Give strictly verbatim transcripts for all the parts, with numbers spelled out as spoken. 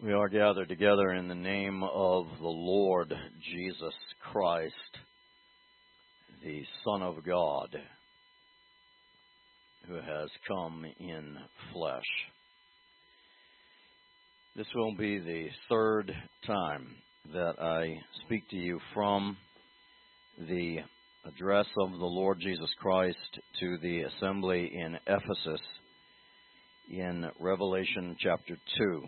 We are gathered together in the name of the Lord Jesus Christ, the Son of God, who has come in flesh. This will be the third time that I speak to you from the address of the Lord Jesus Christ to the assembly in Ephesus in Revelation chapter two.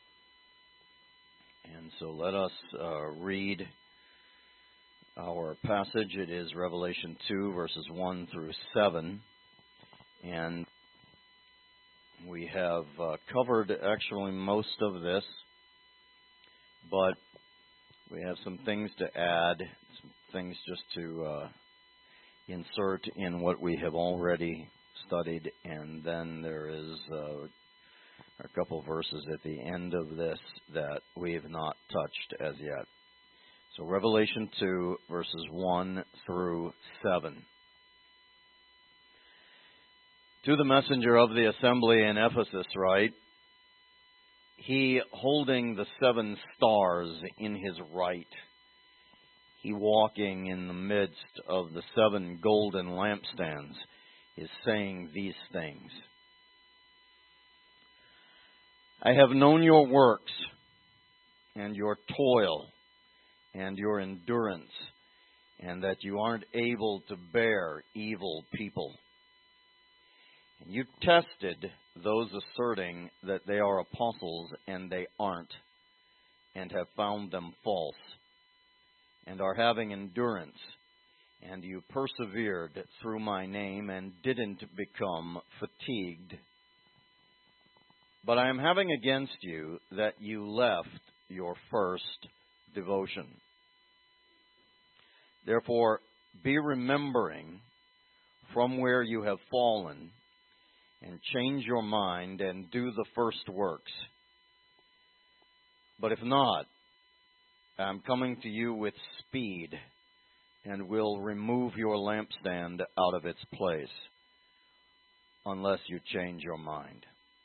And so let us uh, read our passage. It is Revelation two, verses one through seven. And we have uh, covered actually most of this, but we have some things to add, some things just to uh, insert in what we have already studied. And then there is uh, a couple verses at the end of this that we have not touched as yet. So Revelation two, verses one through seven. To the messenger of the assembly in Ephesus write, he holding the seven stars in his right, he walking in the midst of the seven golden lampstands, is saying these things. I have known your works, and your toil, and your endurance, and that you aren't able to bear evil people. And you tested those asserting that they are apostles, and they aren't, and have found them false, and are having endurance, and you persevered through my name, and didn't become fatigued. But I am having against you that you left your first devotion. Therefore, be remembering from where you have fallen, and change your mind and do the first works. But if not, I am coming to you with speed, and will remove your lampstand out of its place, unless you change your mind.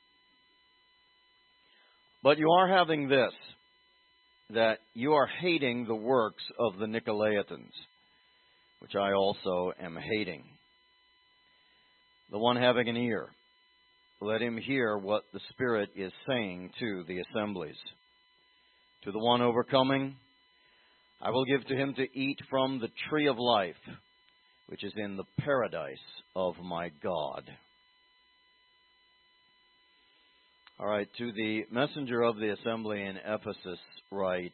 But you are having this, that you are hating the works of the Nicolaitans, which I also am hating. The one having an ear, let him hear what the Spirit is saying to the assemblies. To the one overcoming, I will give to him to eat from the tree of life, which is in the paradise of my God. All right, to the messenger of the assembly in Ephesus write,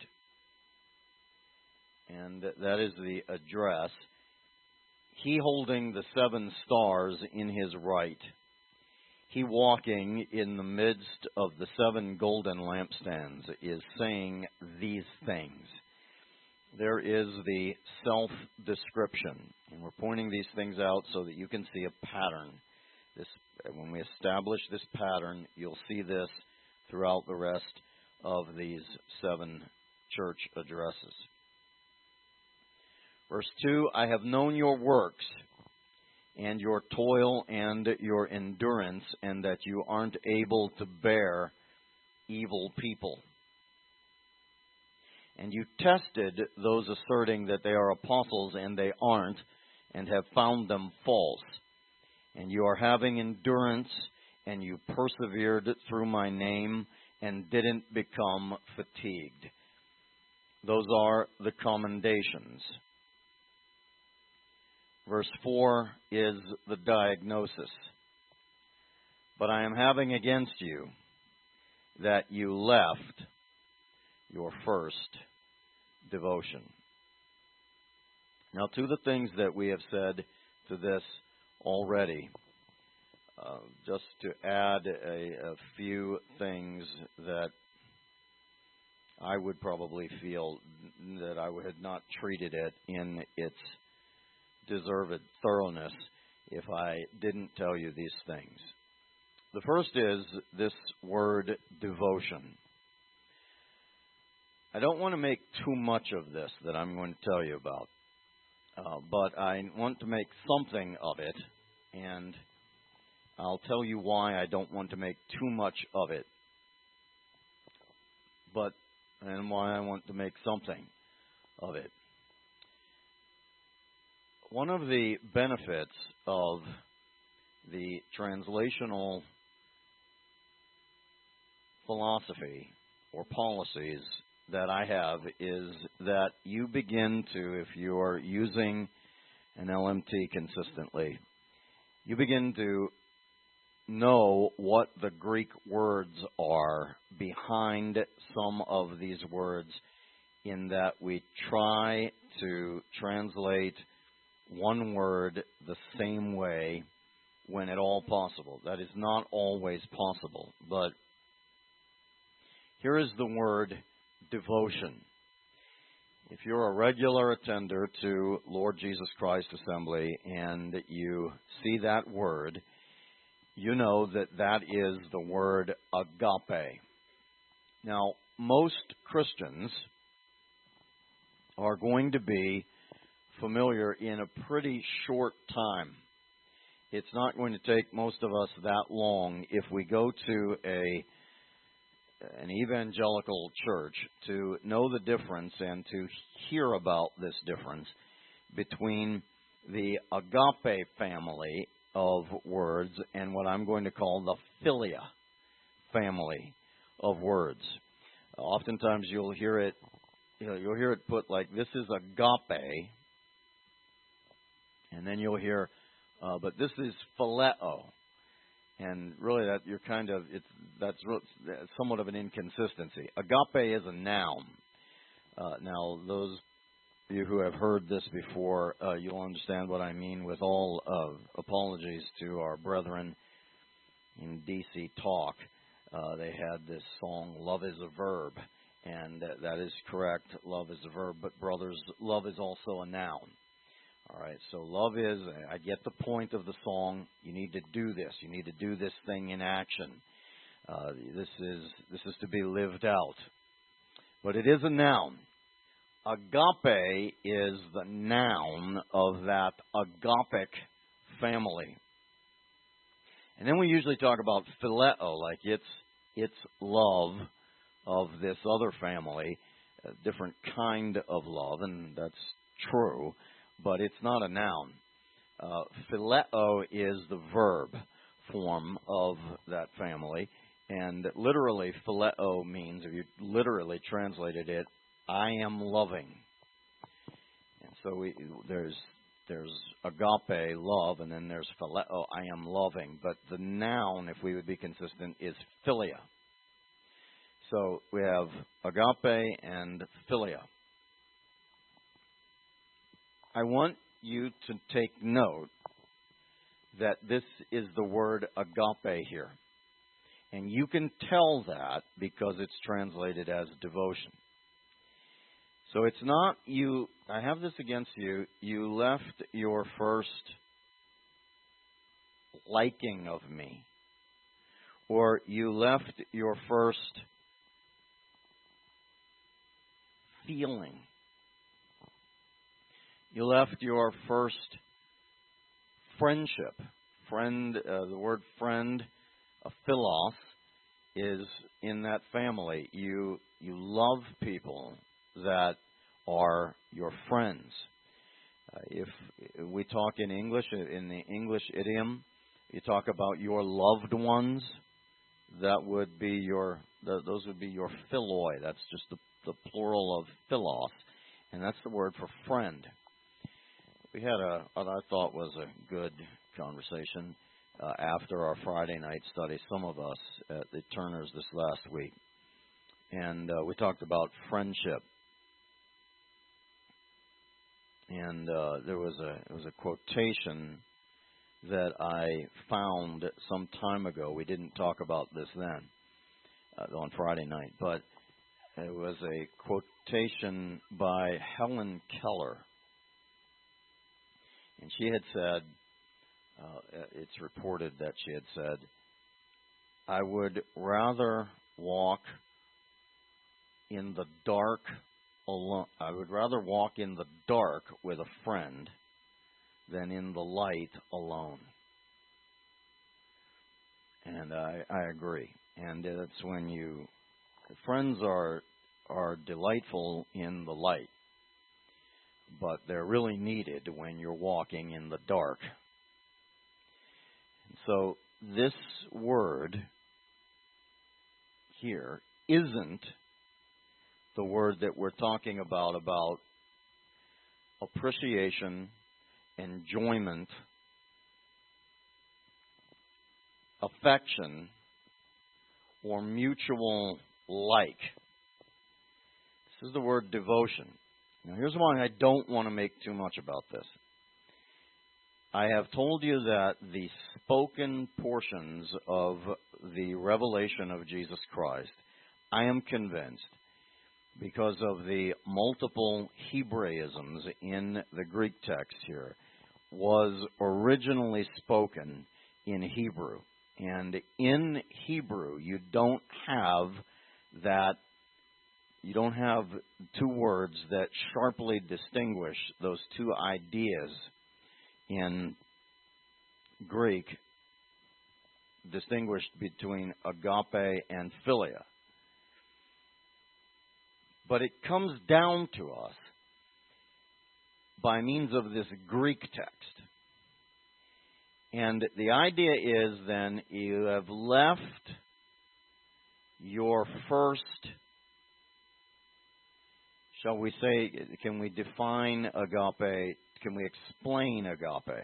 and that is the address, he holding the seven stars in his right, he walking in the midst of the seven golden lampstands, is saying these things. There is the self-description, and we're pointing these things out so that you can see a pattern. This, when we establish this pattern, you'll see this throughout the rest of these seven church addresses. Verse two, I have known your works, and your toil and your endurance, and that you aren't able to bear evil people. And you tested those asserting that they are apostles, and they aren't, and have found them false. And you are having endurance, and you persevered through my name, and didn't become fatigued. Those are the commendations. Verse four is the diagnosis. But I am having against you that you left your first devotion. Now, to the things that we have said to this already, uh, just to add a, a few things that I would probably feel that I had not treated it in its deserved thoroughness if I didn't tell you these things. The first is this word devotion. I don't want to make too much of this that I'm going to tell you about, uh, but I want to make something of it, and I'll tell you why I don't want to make too much of it. but and why I want to make something of it. One of the benefits of the translational philosophy or policies that I have is that you begin to, if you are using an L M T consistently, you begin to know what the Greek words are behind some of these words, in that we try to translate one word the same way when at all possible. That is not always possible, but here is the word devotion. If you're a regular attender to Lord Jesus Christ Assembly and you see that word, you know that that is the word agape. Now, most Christians are going to be familiar in a pretty short time. It's not going to take most of us that long if we go to a an evangelical church to know the difference and to hear about this difference between the agape family of words and what I'm going to call the philia family of words. Oftentimes you'll hear it, you know, you'll hear it put like, this is agape, and then you'll hear, uh, but this is phileo. And really, that you're kind of it's that's somewhat of an inconsistency. Agape is a noun. Uh, now, those of you who have heard this before, uh, you'll understand what I mean. With all uh, apologies to our brethren in D C Talk, uh, they had this song "Love is a Verb," and that, that is correct. Love is a verb, but brothers, love is also a noun. All right, so love is, I get the point of the song. You need to do this. You need to do this thing in action. Uh, this is this is to be lived out. But it is a noun. Agape is the noun of that agapic family. And then we usually talk about phileo, like it's it's love of this other family, a different kind of love, and that's true. But it's not a noun. Uh, phileo is the verb form of that family, and literally phileo means, if you literally translated it, I am loving. And so we, there's there's agape, love, and then there's phileo, I am loving. But the noun, if we would be consistent, is philia. So we have agape and philia. I want you to take note that this is the word agape here. And you can tell that because it's translated as devotion. So it's not you, I have this against you, you left your first liking of me, or you left your first feeling. You left your first friendship. Friend, uh, the word friend, a philos, is in that family. You you love people that are your friends. Uh, if we talk in English, in the English idiom, you talk about your loved ones, that would be your, the, those would be your philoi. That's just the, the plural of philos, and that's the word for friend. We had a what I thought was a good conversation uh, after our Friday night study, some of us at the Turners this last week. And uh, we talked about friendship. And uh, there was a it was a quotation that I found some time ago. We didn't talk about this then uh, on Friday night, but it was a quotation by Helen Keller. And she had said, uh, it's reported that she had said, I would rather walk in the dark alone. I would rather walk in the dark with a friend than in the light alone. And I, I agree. And it's when you, friends are are delightful in the light, but they're really needed when you're walking in the dark. So this word here isn't the word that we're talking about, about appreciation, enjoyment, affection, or mutual like. This is the word devotion. Now, here's why I don't want to make too much about this. I have told you that the spoken portions of the revelation of Jesus Christ, I am convinced, because of the multiple Hebraisms in the Greek text here, was originally spoken in Hebrew. And in Hebrew, you don't have that, you don't have two words that sharply distinguish those two ideas in Greek, distinguished between agape and philia. But it comes down to us by means of this Greek text. And the idea is then you have left your first, shall we say, can we define agape, can we explain agape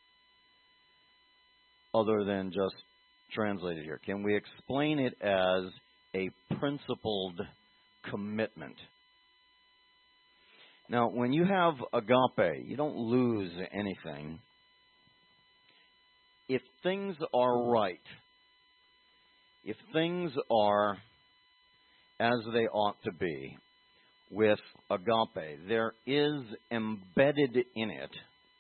other than just translate it here? Can we explain it as a principled commitment? Now, when you have agape, you don't lose anything. If things are right, if things are as they ought to be with agape, there is embedded in it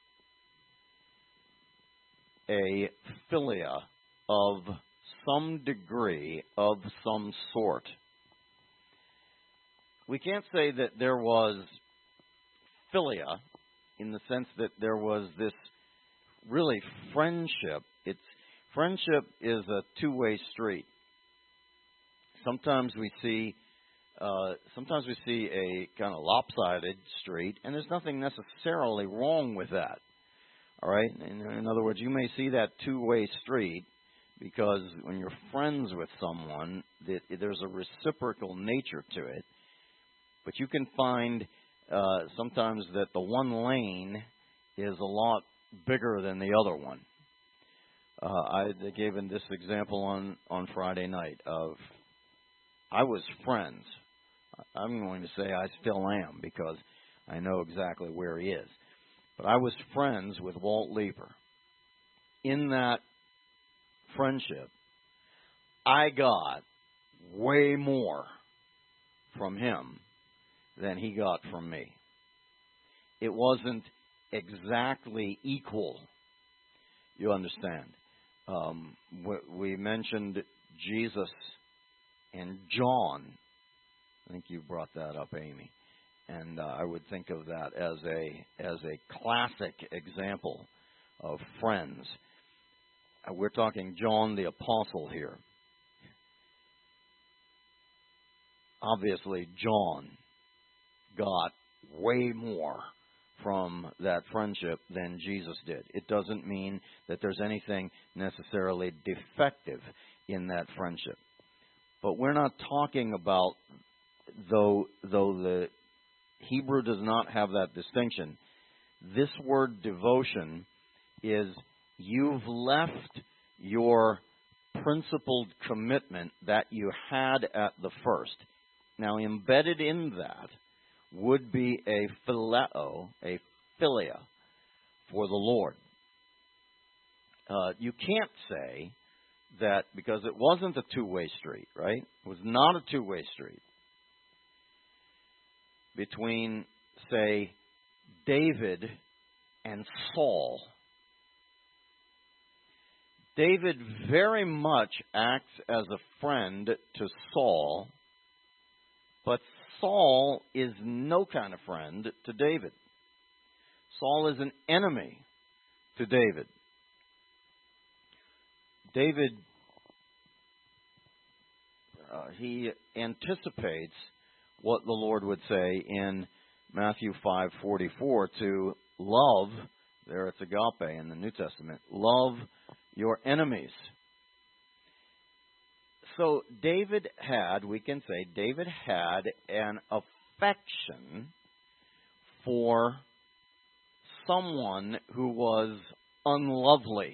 a philia of some degree, of some sort. We can't say that there was philia in the sense that there was this really friendship. It's friendship is a two-way street. Sometimes we see uh, sometimes we see a kind of lopsided street, and there's nothing necessarily wrong with that. All right? In, in other words, you may see that two-way street because when you're friends with someone, that there's a reciprocal nature to it. But you can find uh, sometimes that the one lane is a lot bigger than the other one. Uh, I gave in this example on, on Friday night of I was friends. I'm going to say I still am because I know exactly where he is. But I was friends with Walt Leeper. In that friendship, I got way more from him than he got from me. It wasn't exactly equal. You understand? Um, we mentioned Jesus and John. I think you brought that up, Amy. And uh, I would think of that as a as a classic example of friends. Uh, we're talking John the Apostle here. Obviously, John got way more from that friendship than Jesus did. It doesn't mean that there's anything necessarily defective in that friendship. But we're not talking about, though, though the Hebrew does not have that distinction, this word devotion is you've left your principled commitment that you had at the first. Now, embedded in that would be a phileo, a philia for the Lord. Uh, you can't say that because it wasn't a two-way street, right? It was not a two-way street between, say, David and Saul. David very much acts as a friend to Saul, but Saul is no kind of friend to David. Saul is an enemy to David. David, uh, he anticipates what the Lord would say in Matthew five forty-four to love, there it's agape in the New Testament, love your enemies. So David had, we can say, David had an affection for someone who was unlovely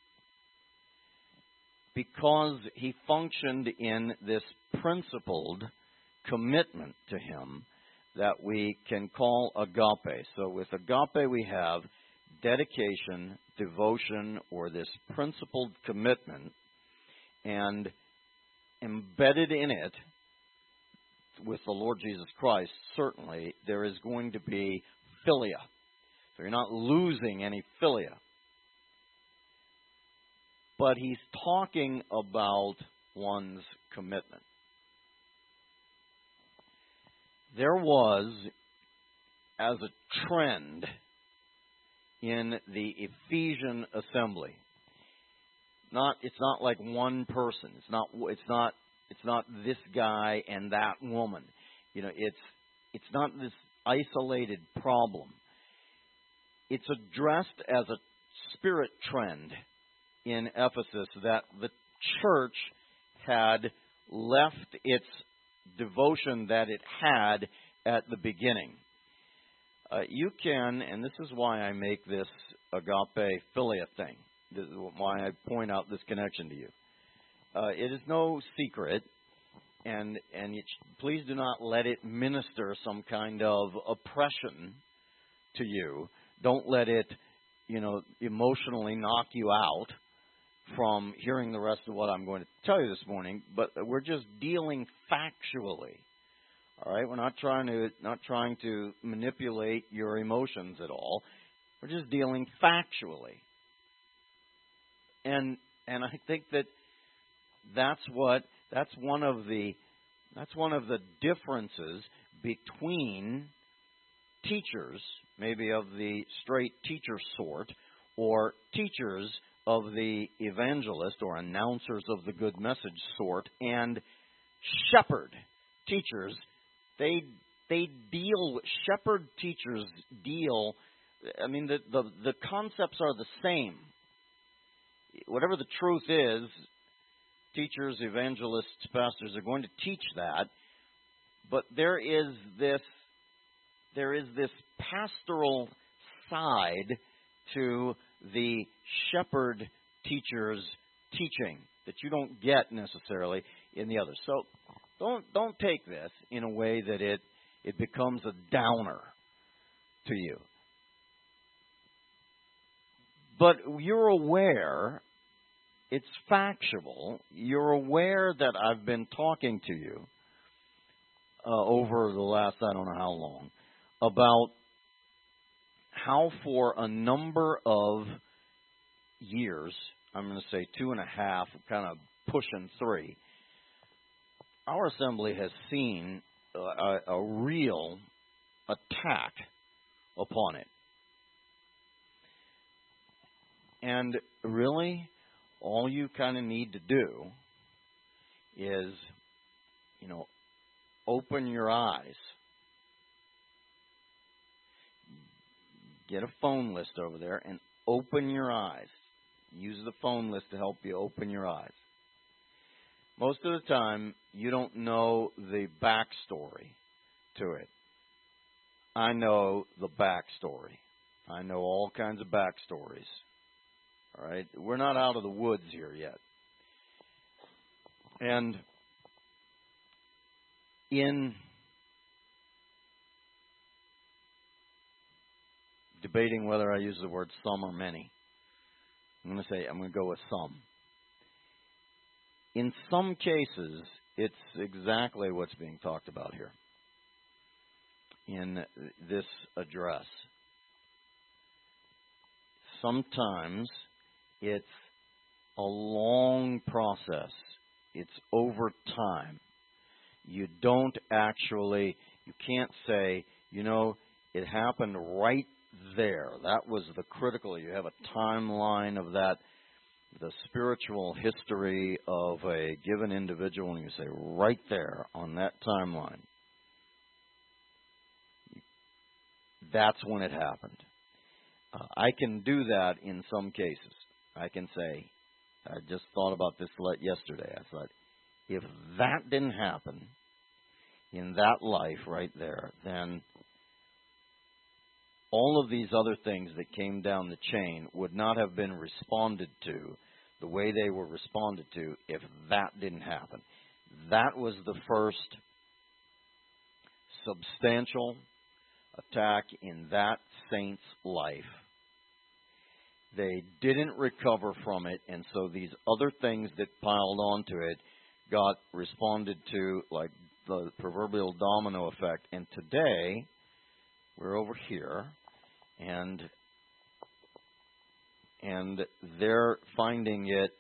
because he functioned in this principled commitment to him that we can call agape. So with agape we have dedication, devotion, or this principled commitment, and embedded in it, with the Lord Jesus Christ, certainly, there is going to be philia. So you're not losing any philia. But he's talking about one's commitment. There was, as a trend in the Ephesian assembly, not it's not like one person. It's not it's not it's not this guy and that woman. You know, it's it's not this isolated problem. It's addressed as a spirit trend in Ephesus that the church had left its devotion that it had at the beginning. Uh, you can, and this is why I make this agape philia thing. This is why I point out this connection to you. Uh, it is no secret, and and it, please do not let it minister some kind of oppression to you. Don't let it, you know, emotionally knock you out from hearing the rest of what I'm going to tell you this morning. But we're just dealing factually. All right, we're not trying to not trying to manipulate your emotions at all. We're just dealing factually. And and I think that that's what that's one of the that's one of the differences between teachers, maybe of the straight teacher sort, or teachers of the evangelist or announcers of the good message sort, and shepherd teachers. They they deal with shepherd teachers deal. I mean, the the, the concepts are the same. Whatever the truth is, teachers, evangelists, pastors are going to teach that. But there is this there is this pastoral side to the shepherd teacher's teaching that you don't get necessarily in the others. So don't don't take this in a way that it it becomes a downer to you. But you're aware, it's factual, you're aware that I've been talking to you uh, over the last I don't know how long about how for a number of years, I'm going to say two and a half, kind of pushing three, our assembly has seen a, a real attack upon it. And really, all you kind of need to do is, you know, open your eyes. Get a phone list over there and open your eyes. Use the phone list to help you open your eyes. Most of the time, you don't know the backstory to it. I know the backstory. I know all kinds of backstories. All right? We're not out of the woods here yet. And in debating whether I use the word some or many, I'm going to say I'm going to go with some. In some cases, it's exactly what's being talked about here in this address. Sometimes it's a long process. It's over time. You don't actually, you can't say, you know, it happened right there. That was the critical. You have a timeline of that, the spiritual history of a given individual, and you say right there on that timeline. that's when it happened. Uh, I can do that in some cases. I can say, I just thought about this yesterday. I thought, if that didn't happen in that life right there, then all of these other things that came down the chain would not have been responded to the way they were responded to if that didn't happen. That was the first substantial attack in that saint's life. They didn't recover from it, and so these other things that piled onto it got responded to like the proverbial domino effect. And today, we're over here, and and they're finding it,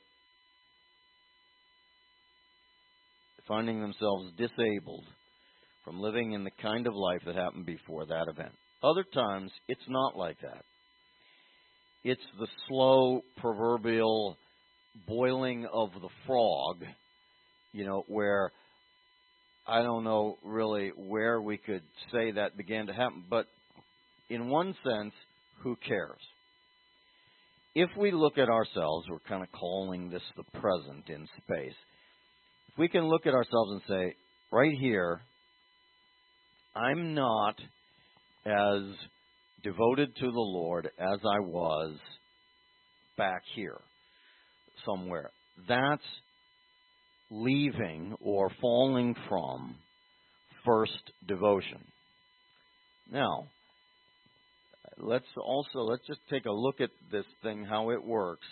finding themselves disabled from living in the kind of life that happened before that event. Other times, it's not like that. It's the slow proverbial boiling of the frog, you know, where I don't know really where we could say that began to happen. But in one sense, who cares? If we look at ourselves, we're kind of calling this the present in space. If we can look at ourselves and say, right here, I'm not as devoted to the Lord as I was back here somewhere. That's leaving or falling from first devotion. Now, let's also, let's just take a look at this thing, how it works.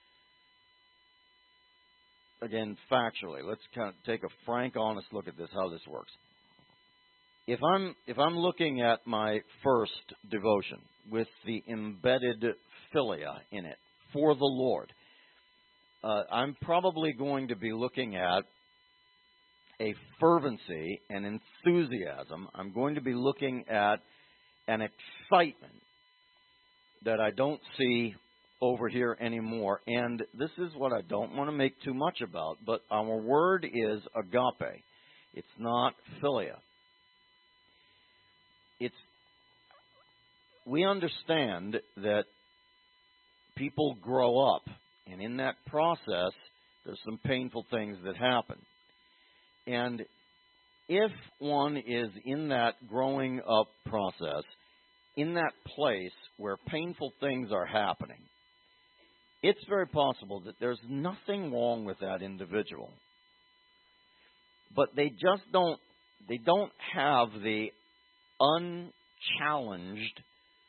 Again, factually, let's kind of take a frank, honest look at this, how this works. If I'm if I'm looking at my first devotion with the embedded philia in it for the Lord, uh, I'm probably going to be looking at a fervency and enthusiasm. I'm going to be looking at an excitement that I don't see over here anymore. And this is what I don't want to make too much about, but our word is agape. It's not philia. It's, we understand that people grow up, and in that process, there's some painful things that happen. And if one is in that growing up process, in that place where painful things are happening, it's very possible that there's nothing wrong with that individual. But they just don't, they don't have the unchallenged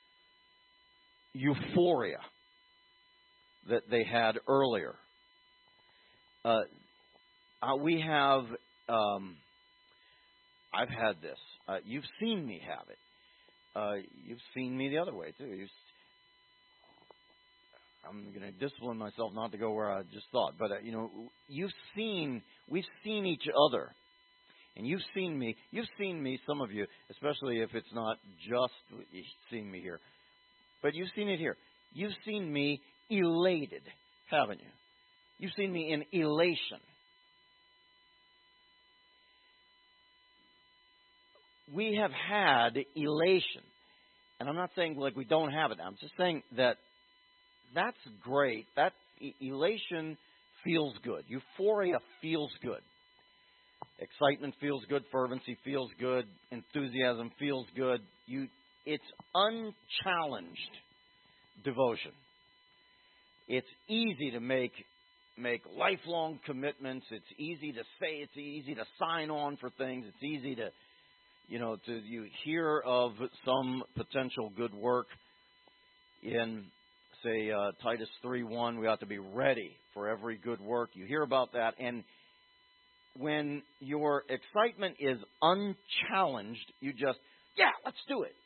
euphoria that they had earlier. Uh, uh, we have, um, I've had this. Uh, you've seen me have it. Uh, you've seen me the other way, too. You've, I'm going to discipline myself not to go where I just thought. But, uh, you know, you've seen, we've seen each other. And you've seen me, you've seen me, some of you, especially if it's not just seeing me here, but you've seen it here. You've seen me elated, haven't you? You've seen me in elation. We have had elation. And I'm not saying like we don't have it. I'm just saying that that's great. That elation feels good. Euphoria feels good. Excitement feels good. Fervency feels good. Enthusiasm feels good. You, it's unchallenged devotion. It's easy to make make lifelong commitments. It's easy to say. It's easy to sign on for things. It's easy to, you know, to you hear of some potential good work in, say, uh, Titus three one. We ought to be ready for every good work. You hear about that, and when your excitement is unchallenged, you just, yeah, let's do it.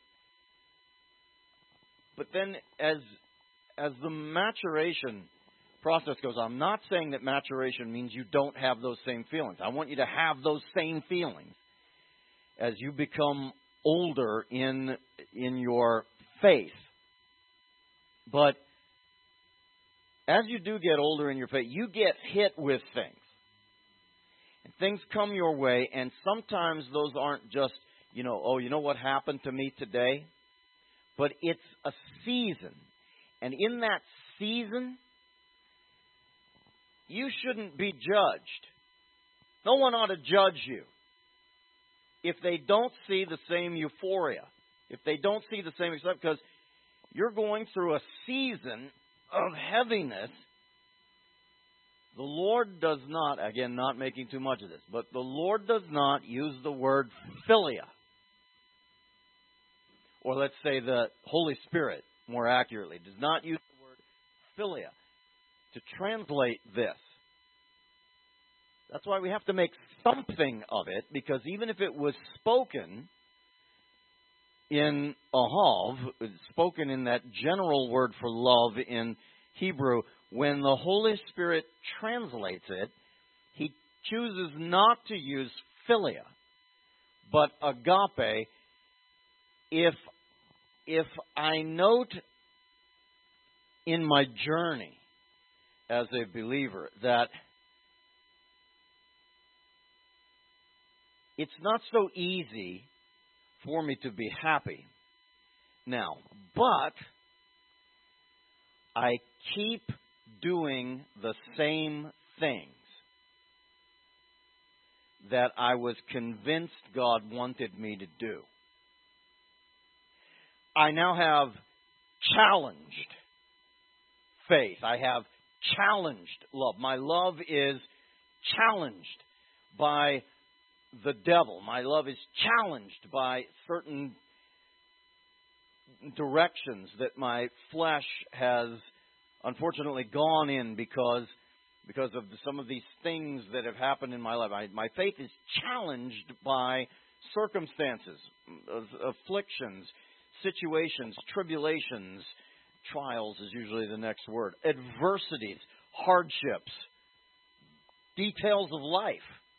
But then as as the maturation process goes on, I'm not saying that maturation means you don't have those same feelings. I want you to have those same feelings as you become older in in your faith. But as you do get older in your faith, you get hit with things. And things come your way, and sometimes those aren't just, you know, oh, you know what happened to me today? But it's a season. And in that season, you shouldn't be judged. No one ought to judge you if they don't see the same euphoria, if they don't see the same excitement, because you're going through a season of heaviness. The Lord does not, again, not making too much of this, but the Lord does not use the word philia. Or let's say the Holy Spirit, more accurately, does not use the word philia to translate this. That's why we have to make something of it, because even if it was spoken in ahav, spoken in that general word for love in Hebrew, when the Holy Spirit translates it, He chooses not to use philia, but agape. If, if I note in my journey as a believer that it's not so easy for me to be happy now, but I keep doing the same things that I was convinced God wanted me to do. I now have challenged faith. I have challenged love. My love is challenged by the devil. My love is challenged by certain directions that my flesh has unfortunately gone in because because of some of these things that have happened in my life. I, my faith is challenged by circumstances, afflictions, situations, tribulations. Trials is usually the next word. Adversities, hardships, details of life.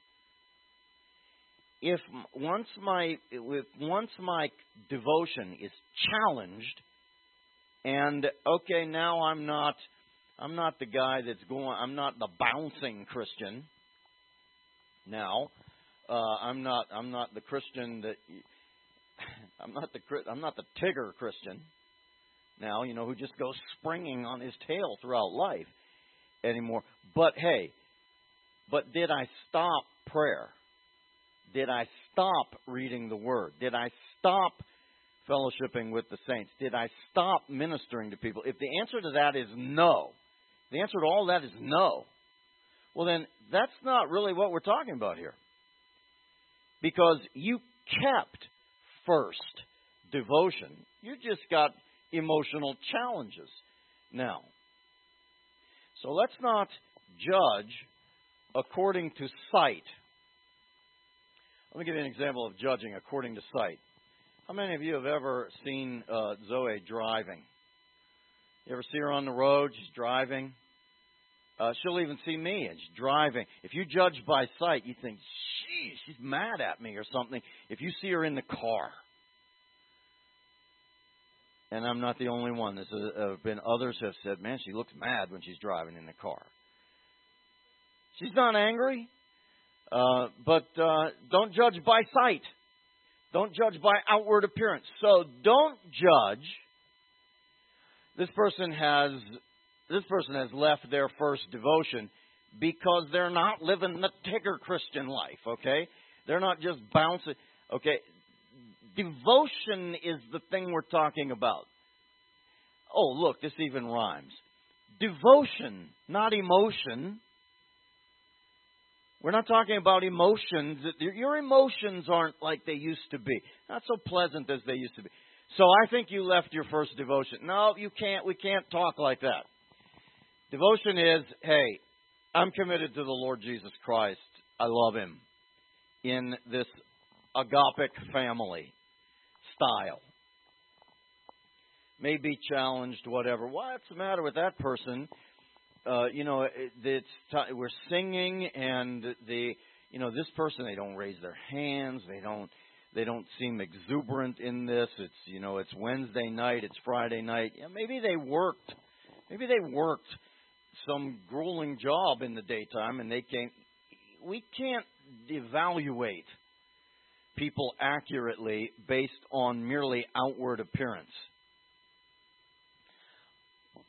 If once my if once my devotion is challenged, and okay, now I'm not I'm not the guy that's going. I'm not the bouncing Christian. Now, uh, I'm not I'm not the Christian that I'm not the I'm not the Tigger Christian. Now, you know, who just goes springing on his tail throughout life anymore. But hey, but did I stop prayer? Did I stop reading the Word? Did I stop fellowshipping with the saints? Did I stop ministering to people? If the answer to that is no, the answer to all that is no, well then that's not really what we're talking about here. Because you kept first devotion. You just got emotional challenges now. So let's not judge according to sight. Let me give you an example of judging according to sight. How many of you have ever seen uh, Zoe driving? You ever see her on the road? She's driving. Uh, she'll even see me and she's driving. If you judge by sight, you think, geez, she's mad at me or something. If you see her in the car, and I'm not the only one. There's uh, been others who have said, man, she looks mad when she's driving in the car. She's not angry, uh, but uh, don't judge by sight. Don't judge by outward appearance. So don't judge. This person has this person has left their first devotion because they're not living the Tigger Christian life, okay? They're not just bouncing, okay? Devotion is the thing we're talking about. Oh, look, this even rhymes. Devotion, not emotion. We're not talking about emotions. Your emotions aren't like they used to be. Not so pleasant as they used to be. So I think you left your first devotion. No, you can't. We can't talk like that. Devotion is, hey, I'm committed to the Lord Jesus Christ. I love Him in this agapic family style. May be challenged, whatever. What's the matter with that person? Uh, you know, it, it's t- we're singing, and the you know this person, they don't raise their hands. They don't they don't seem exuberant in this. It's you know it's Wednesday night. It's Friday night. Yeah, maybe they worked. Maybe they worked some grueling job in the daytime, and they can't. We can't evaluate people accurately based on merely outward appearance.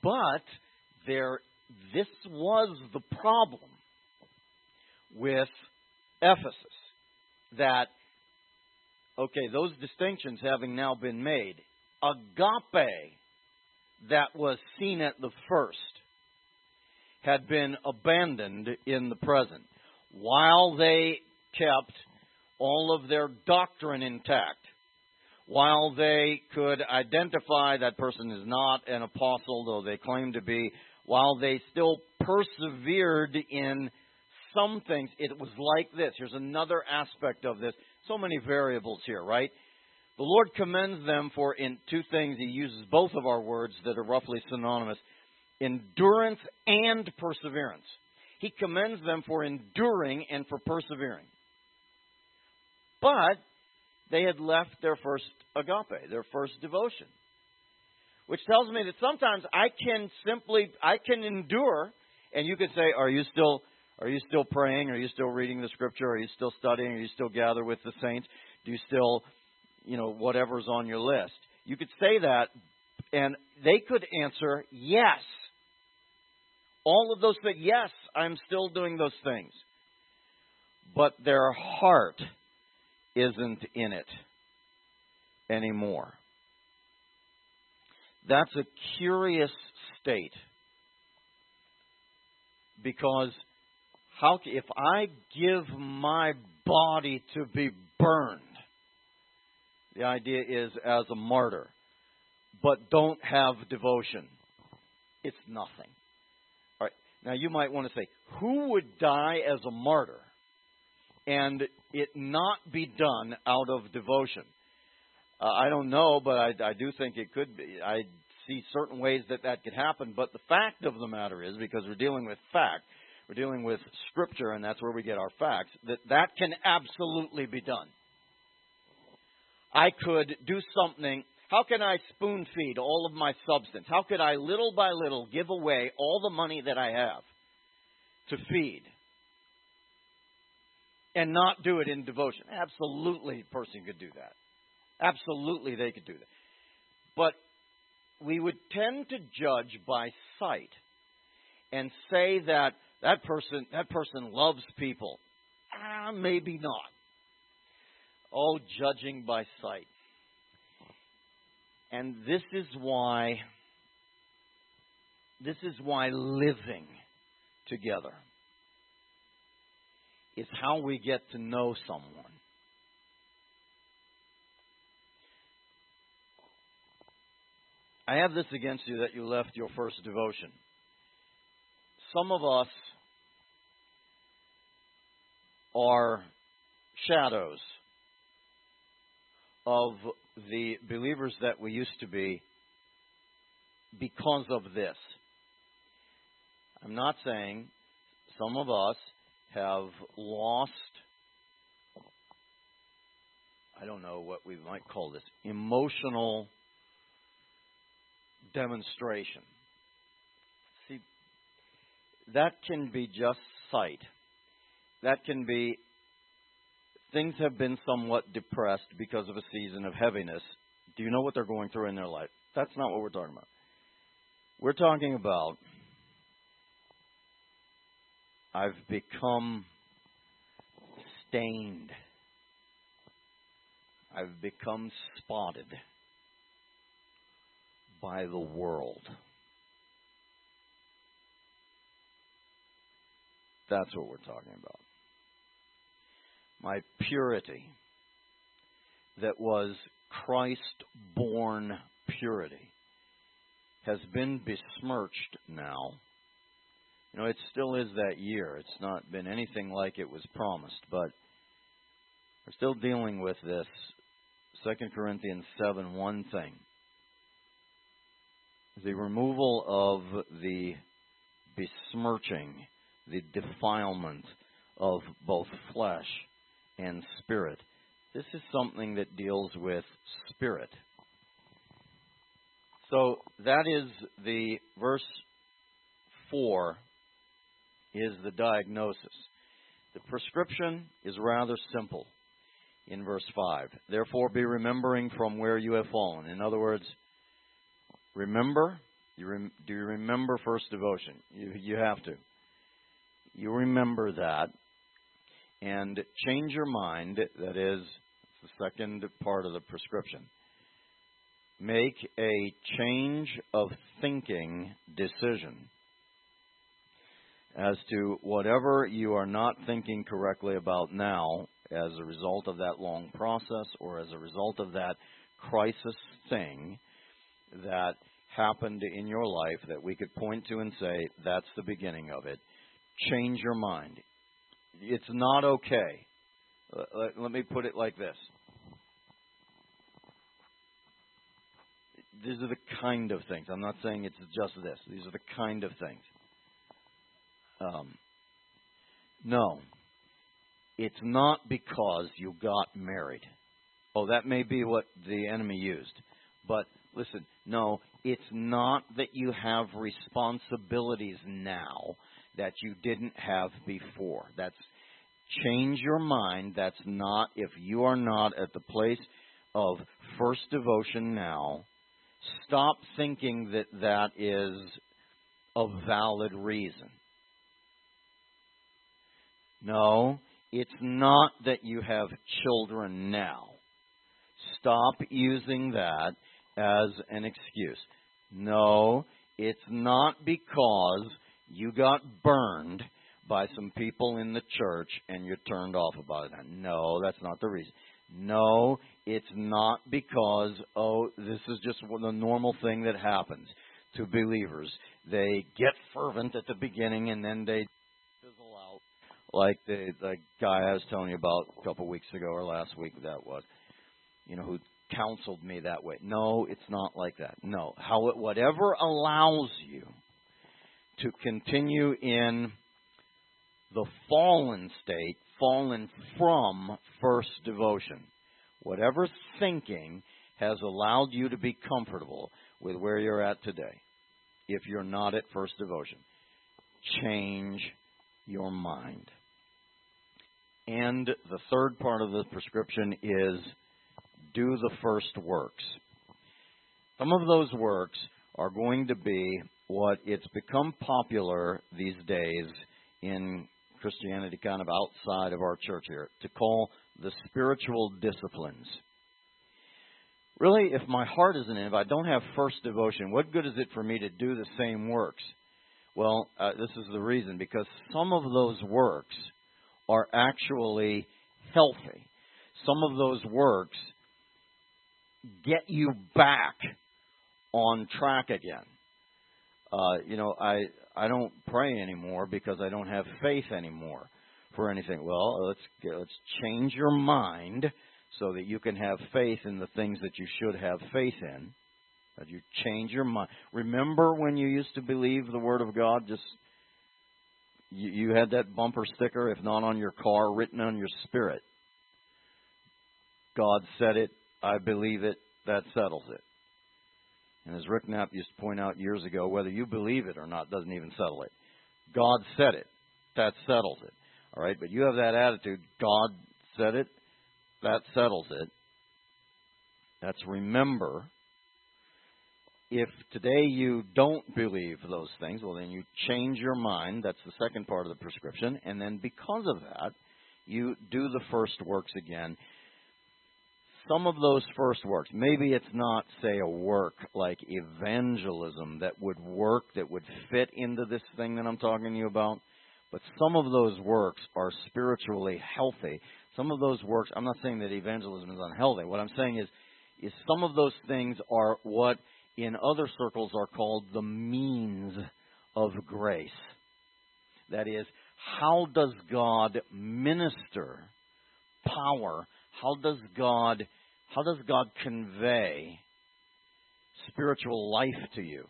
But there, this was the problem with Ephesus. That, okay, those distinctions having now been made, agape, that was seen at the first, had been abandoned in the present. While they kept all of their doctrine intact, while they could identify that person is not an apostle, though they claim to be, while they still persevered in some things, it was like this. Here's another aspect of this. So many variables here, right? The Lord commends them for, in two things, He uses both of our words that are roughly synonymous, endurance and perseverance. He commends them for enduring and for persevering. But they had left their first agape, their first devotion. Which tells me that sometimes I can simply, I can endure, and you could say, are you still, are you still praying? Are you still reading the Scripture? Are you still studying? Are you still gather with the saints? Do you still, you know, whatever's on your list? You could say that, and they could answer, yes. All of those things, yes, I'm still doing those things. But their heart isn't in it anymore. That's a curious state. Because how if I give my body to be burned, the idea is as a martyr, but don't have devotion, it's nothing. All right. Now you might want to say, who would die as a martyr and it not be done out of devotion? Uh, I don't know, but I, I do think it could be. I see certain ways that that could happen. But the fact of the matter is, because we're dealing with fact, we're dealing with Scripture, and that's where we get our facts, that that can absolutely be done. I could do something. How can I spoon feed all of my substance? How could I, little by little, give away all the money that I have to feed and not do it in devotion? Absolutely, a person could do that. Absolutely, they could do that. But we would tend to judge by sight and say that that person that person loves people. Ah, maybe not. Oh, judging by sight. And this is why this is why living together is how we get to know someone. I have this against you that you left your first devotion. Some of us are shadows of the believers that we used to be because of this. I'm not saying some of us have lost, I don't know what we might call this, emotional demonstration. See, that can be just sight. That can be things have been somewhat depressed because of a season of heaviness. Do you know what they're going through in their life? That's not what we're talking about. We're talking about I've become stained. I've become spotted by the world. That's what we're talking about. My purity that was Christ-born purity has been besmirched now. You know, it still is that year. It's not been anything like it was promised, but we're still dealing with this. Second Corinthians seven, one thing. The removal of the besmirching, the defilement of both flesh and spirit. This is something that deals with spirit. So that is the verse four is the diagnosis. The prescription is rather simple in verse five. Therefore be remembering from where you have fallen. In other words, remember You rem- do you remember first devotion? You, you have to. You remember that. And change your mind. That is the second part of the prescription. Make a change of thinking decision as to whatever you are not thinking correctly about now as a result of that long process or as a result of that crisis thing that happened in your life that we could point to and say, that's the beginning of it. Change your mind. It's not okay. Let me put it like this. These are the kind of things. I'm not saying it's just this. These are the kind of things. Um, no. It's not because you got married. Oh, that may be what the enemy used. But listen, no, it's not that you have responsibilities now that you didn't have before. That's change your mind. That's not, if you are not at the place of first devotion now, stop thinking that that is a valid reason. No, it's not that you have children now. Stop using that as an excuse. No, it's not because you got burned by some people in the church and you're turned off about it. No, that's not the reason. No, it's not because, oh, this is just the normal thing that happens to believers. They get fervent at the beginning and then they fizzle out like the, the guy I was telling you about a couple weeks ago or last week that was, you know, who counseled me that way. No, it's not like that. No. How it, whatever allows you to continue in the fallen state, fallen from first devotion. Whatever thinking has allowed you to be comfortable with where you're at today, if you're not at first devotion, change your mind. And the third part of the prescription is do the first works. Some of those works are going to be what it's become popular these days in Christianity, kind of outside of our church here, to call the spiritual disciplines. Really, if my heart isn't in, if I don't have first devotion, what good is it for me to do the same works? Well, uh, this is the reason, because some of those works are actually healthy. Some of those works get you back on track again. Uh, you know, I I don't pray anymore because I don't have faith anymore for anything. Well, let's let's change your mind so that you can have faith in the things that you should have faith in. That you change your mind. Remember when you used to believe the Word of God? Just you, you had that bumper sticker, if not on your car, written on your spirit. God said it. I believe it. That settles it. And as Rick Knapp used to point out years ago, whether you believe it or not doesn't even settle it. God said it. That settles it. All right? But you have that attitude, God said it. That settles it. That's remember. If today you don't believe those things, well, then you change your mind. That's the second part of the prescription. And then because of that, you do the first works again. Some of those first works, maybe it's not, say, a work like evangelism that would work, that would fit into this thing that I'm talking to you about, but some of those works are spiritually healthy. Some of those works, I'm not saying that evangelism is unhealthy. What I'm saying is, is some of those things are what in other circles are called the means of grace. That is, how does God minister power? How does God, how does God convey spiritual life to you?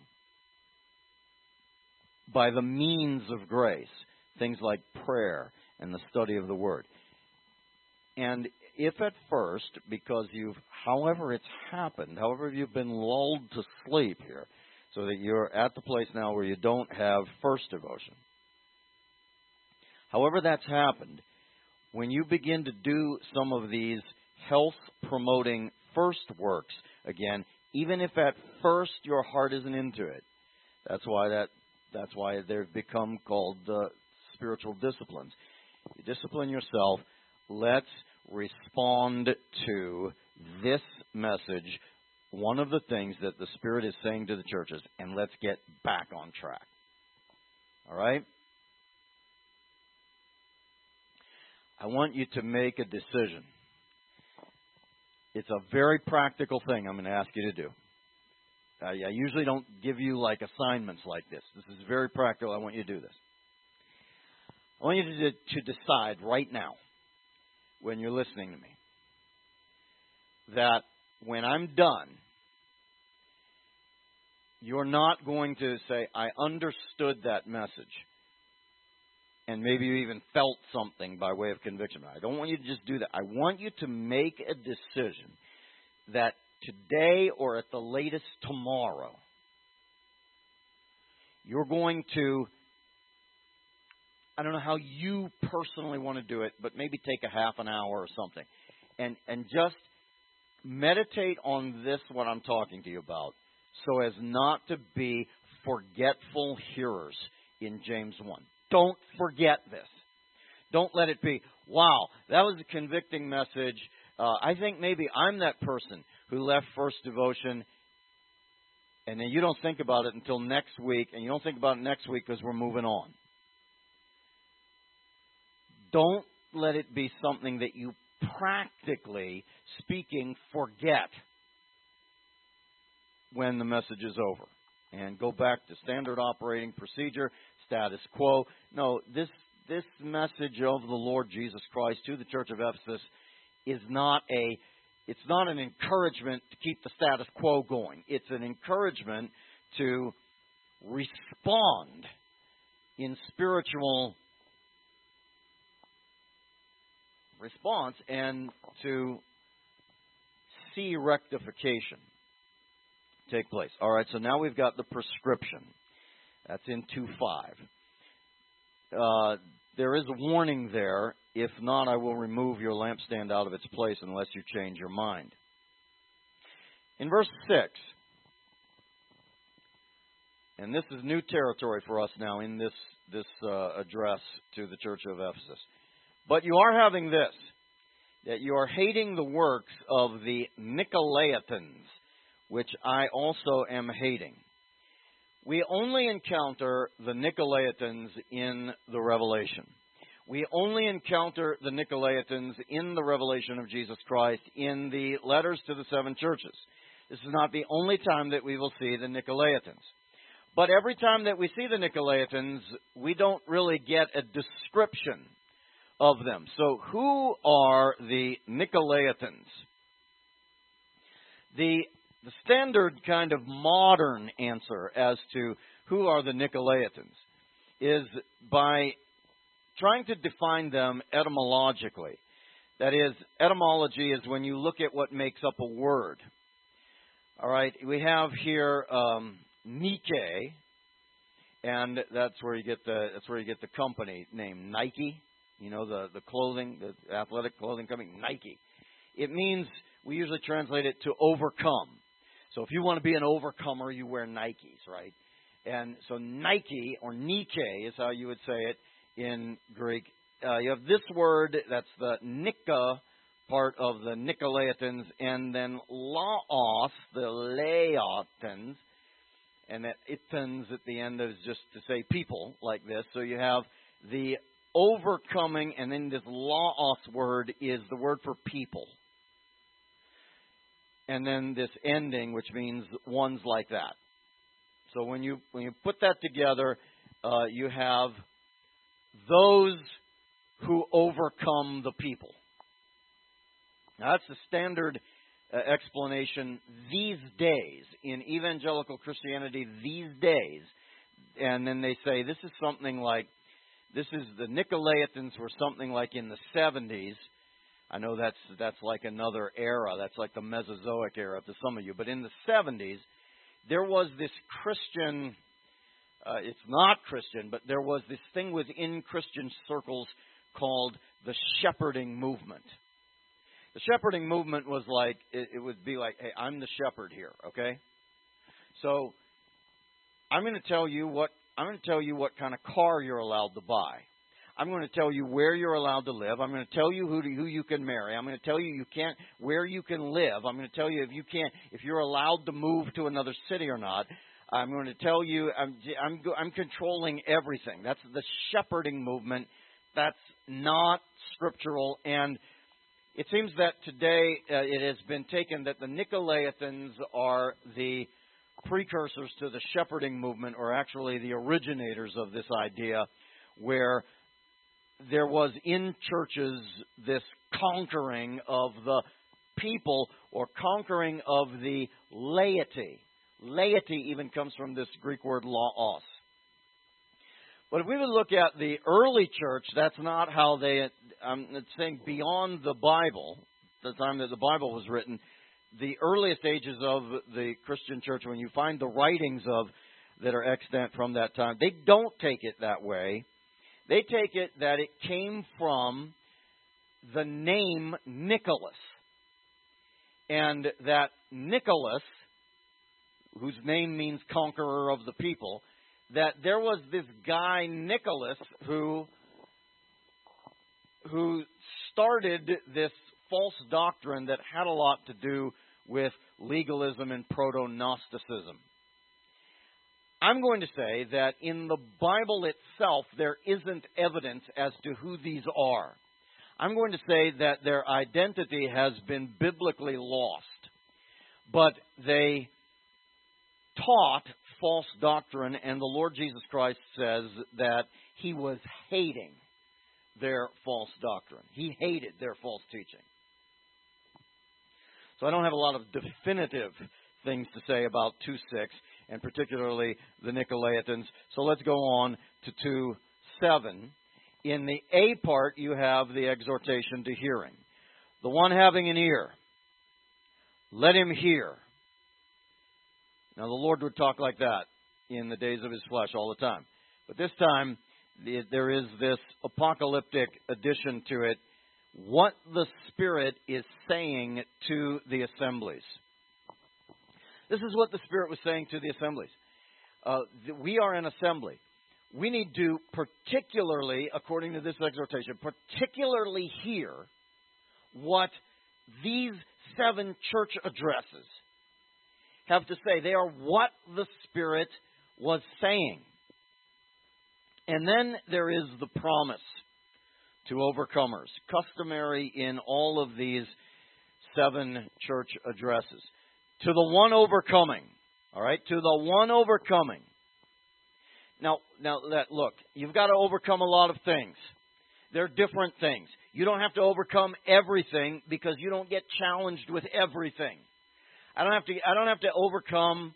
By the means of grace, things like prayer and the study of the Word. And if at first, because you've, however it's happened, however you've been lulled to sleep here, so that you're at the place now where you don't have first devotion. However that's happened, when you begin to do some of these health-promoting first works, again, even if at first your heart isn't into it, That's why that that's why they've become called uh, spiritual disciplines. You discipline yourself. Let's respond to this message, one of the things that the Spirit is saying to the churches, and let's get back on track. All right? I want you to make a decision. It's a very practical thing I'm going to ask you to do. I, I usually don't give you like assignments like this. This is very practical. I want you to do this. I want you to, to decide right now, when you're listening to me, that when I'm done, you're not going to say, I understood that message, and maybe you even felt something by way of conviction. I don't want you to just do that. I want you to make a decision that today or at the latest tomorrow, you're going to, I don't know how you personally want to do it, but maybe take a half an hour or something, and and just meditate on this, what I'm talking to you about, so as not to be forgetful hearers in James one. Don't forget this. Don't let it be, wow, that was a convicting message. Uh, I think maybe I'm that person who left First Devotion, and then you don't think about it until next week, and you don't think about it next week because we're moving on. Don't let it be something that you practically speaking forget when the message is over. And go back to standard operating procedure, status quo. No, this this message of the Lord Jesus Christ to the Church of Ephesus is not a it's not an encouragement to keep the status quo going. It's an encouragement to respond in spiritual response and to see rectification take place. All right, so now we've got the prescription. That's in two five. Uh, there is a warning there. If not, I will remove your lampstand out of its place unless you change your mind. In verse six, and this is new territory for us now in this, this uh, address to the Church of Ephesus. But you are having this, that you are hating the works of the Nicolaitans, which I also am hating. We only encounter the Nicolaitans in the Revelation. We only encounter the Nicolaitans in the revelation of Jesus Christ in the letters to the seven churches. This is not the only time that we will see the Nicolaitans. But every time that we see the Nicolaitans, we don't really get a description of them. So who are the Nicolaitans? The The standard kind of modern answer as to who are the Nicolaitans is by trying to define them etymologically. That is, etymology is when you look at what makes up a word. All right, we have here um, Nike, and that's where you get the that's where you get the company name Nike. You know, the the clothing, the athletic clothing company Nike. It means, we usually translate it to overcome. So if you want to be an overcomer, you wear Nikes, right? And so Nike, or Nike, is how you would say it in Greek. Uh, you have this word, that's the Nika part of the Nicolaitans, and then Laos, the Laotans, and that itans at the end is just to say people, like this. So you have the overcoming, and then this Laos word is the word for people. And then this ending, which means ones like that. So when you when you put that together, uh, you have those who overcome the people. Now, that's the standard uh, explanation these days in evangelical Christianity these days. And then they say this is something like, this is the Nicolaitans were something like in the seventies. I know that's that's like another era. That's like the Mesozoic era to some of you. But in the seventies, there was this Christian, uh, it's not Christian, but there was this thing within Christian circles called the shepherding movement. The shepherding movement was like, it, it would be like, hey, I'm the shepherd here, okay? So I'm going to tell you what I'm going to tell you what kind of car you're allowed to buy. I'm going to tell you where you're allowed to live. I'm going to tell you who to, who you can marry. I'm going to tell you you can't where you can live. I'm going to tell you if you can't if you're allowed to move to another city or not. I'm going to tell you I'm I'm I'm controlling everything. That's the shepherding movement. That's not scriptural, and it seems that today uh, it has been taken that the Nicolaitans are the precursors to the shepherding movement, or actually the originators of this idea, where there was in churches this conquering of the people or conquering of the laity. Laity even comes from this Greek word laos. But if we would look at the early church, that's not how they, I'm saying beyond the Bible, the time that the Bible was written, the earliest ages of the Christian church, when you find the writings of that are extant from that time, they don't take it that way. They take it that it came from the name Nicholas. And that Nicholas, whose name means conqueror of the people, that there was this guy, Nicholas, who, who started this false doctrine that had a lot to do with legalism and proto-Gnosticism. I'm going to say that in the Bible itself, there isn't evidence as to who these are. I'm going to say that their identity has been biblically lost. But they taught false doctrine, and the Lord Jesus Christ says that He was hating their false doctrine. He hated their false teaching. So I don't have a lot of definitive things to say about two six, and particularly the Nicolaitans. So let's go on to two seven. In the A part, you have the exhortation to hearing. The one having an ear, let him hear. Now, the Lord would talk like that in the days of His flesh all the time. But this time, there is this apocalyptic addition to it, what the Spirit is saying to the assemblies. This is what the Spirit was saying to the assemblies. Uh, we are an assembly. We need to particularly, according to this exhortation, particularly hear what these seven church addresses have to say. They are what the Spirit was saying. And then there is the promise to overcomers, customary in all of these seven church addresses. To the one overcoming, all right, to the one overcoming. Now, now that look, you've got to overcome a lot of things. They're different things. You don't have to overcome everything because you don't get challenged with everything. I don't have to. I don't have to overcome.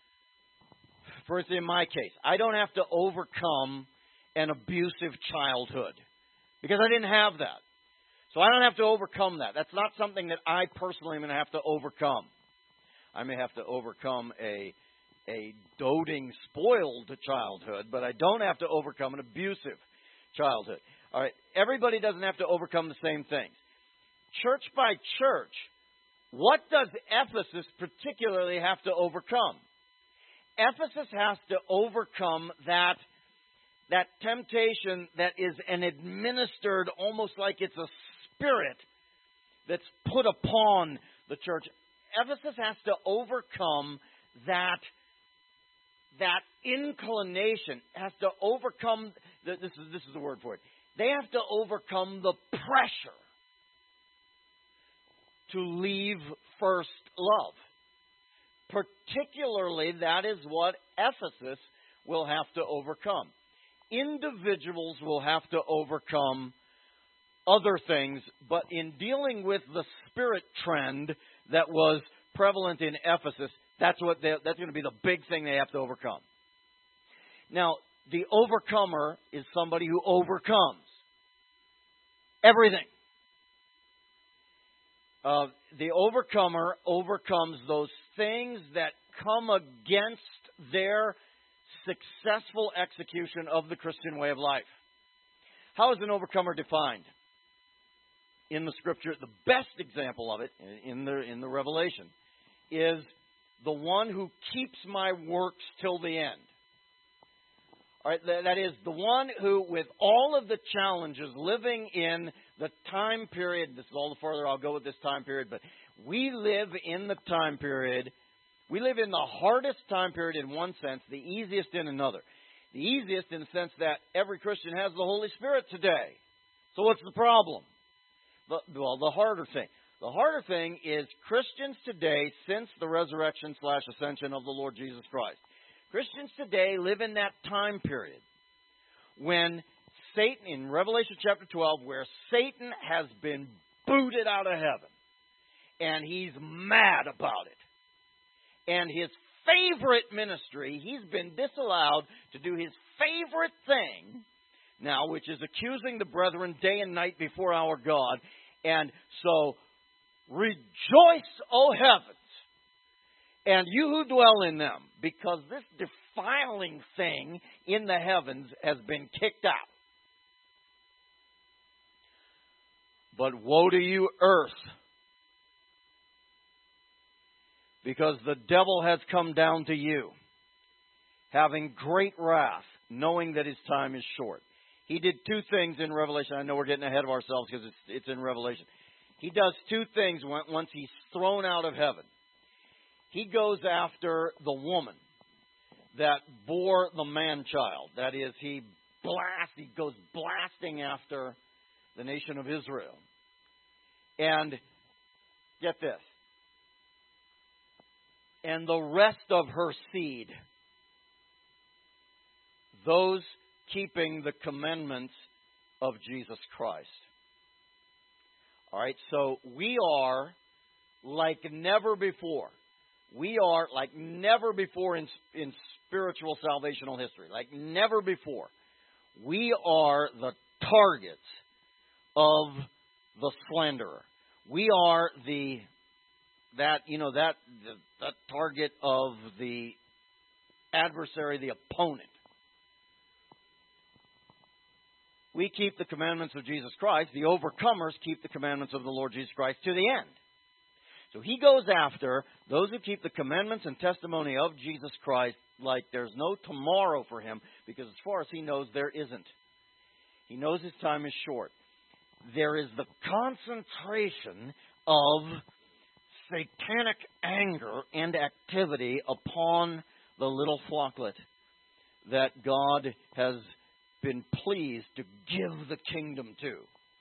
For instance, in my case, I don't have to overcome an abusive childhood because I didn't have that. So I don't have to overcome that. That's not something that I personally am going to have to overcome. I may have to overcome a a doting, spoiled childhood, but I don't have to overcome an abusive childhood. All right, everybody doesn't have to overcome the same things. Church by church, what does Ephesus particularly have to overcome? Ephesus has to overcome that, that temptation that is an administered, almost like it's a spirit that's put upon the church. Ephesus has to overcome that, that inclination, has to overcome, this is, this is the word for it, they have to overcome the pressure to leave first love. Particularly, that is what Ephesus will have to overcome. Individuals will have to overcome other things, but in dealing with the spirit trend that was prevalent in Ephesus, that's what they, that's going to be the big thing they have to overcome. Now, the overcomer is somebody who overcomes everything. Uh, the overcomer overcomes those things that come against their successful execution of the Christian way of life. How is an overcomer defined? In the Scripture, the best example of it in the in the Revelation is the one who keeps my works till the end. All right, that is the one who, with all of the challenges, living in the time period, this is all the farther I'll go with this time period, but we live in the time period, we live in the hardest time period in one sense, the easiest in another. The easiest in the sense that every Christian has the Holy Spirit today. So what's the problem? The, well, the harder thing. The harder thing is Christians today, since the resurrection slash ascension of the Lord Jesus Christ, Christians today live in that time period when Satan, in Revelation chapter twelve, where Satan has been booted out of heaven, and he's mad about it. And his favorite ministry, he's been disallowed to do his favorite thing now, which is accusing the brethren day and night before our God. And so, rejoice, O heavens, and you who dwell in them, because this defiling thing in the heavens has been kicked out. But woe to you, earth, because the devil has come down to you, having great wrath, knowing that his time is short. He did two things in Revelation. I know we're getting ahead of ourselves because it's, it's in Revelation. He does two things once he's thrown out of heaven. He goes after the woman that bore the man-child. That is, he blasts, he goes blasting after the nation of Israel. And get this. And the rest of her seed, those keeping the commandments of Jesus Christ. All right, so we are like never before. We are like never before in, in spiritual salvational history. Like never before. We are the targets of the slanderer. We are the, that, you know, that, the, the target of the adversary, the opponent. We keep the commandments of Jesus Christ. The overcomers keep the commandments of the Lord Jesus Christ to the end. So he goes after those who keep the commandments and testimony of Jesus Christ like there's no tomorrow for him, because as far as he knows, there isn't. He knows his time is short. There is the concentration of satanic anger and activity upon the little flocklet that God has been pleased to give the kingdom to.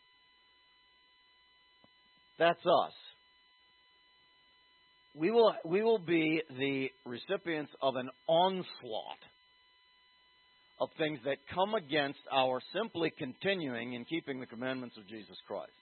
That's us. We will, we will be the recipients of an onslaught of things that come against our simply continuing and keeping the commandments of Jesus Christ.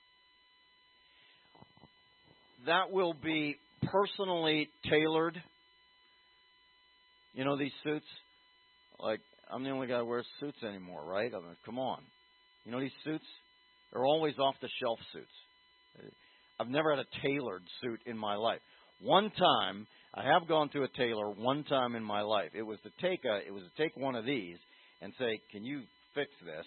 That will be personally tailored. You know these suits? Like, I'm the only guy who wears suits anymore, right? I mean, come on. You know these suits? They're always off-the-shelf suits. I've never had a tailored suit in my life. One time, I have gone to a tailor one time in my life. It was to take a, it was to take one of these and say, "Can you fix this?"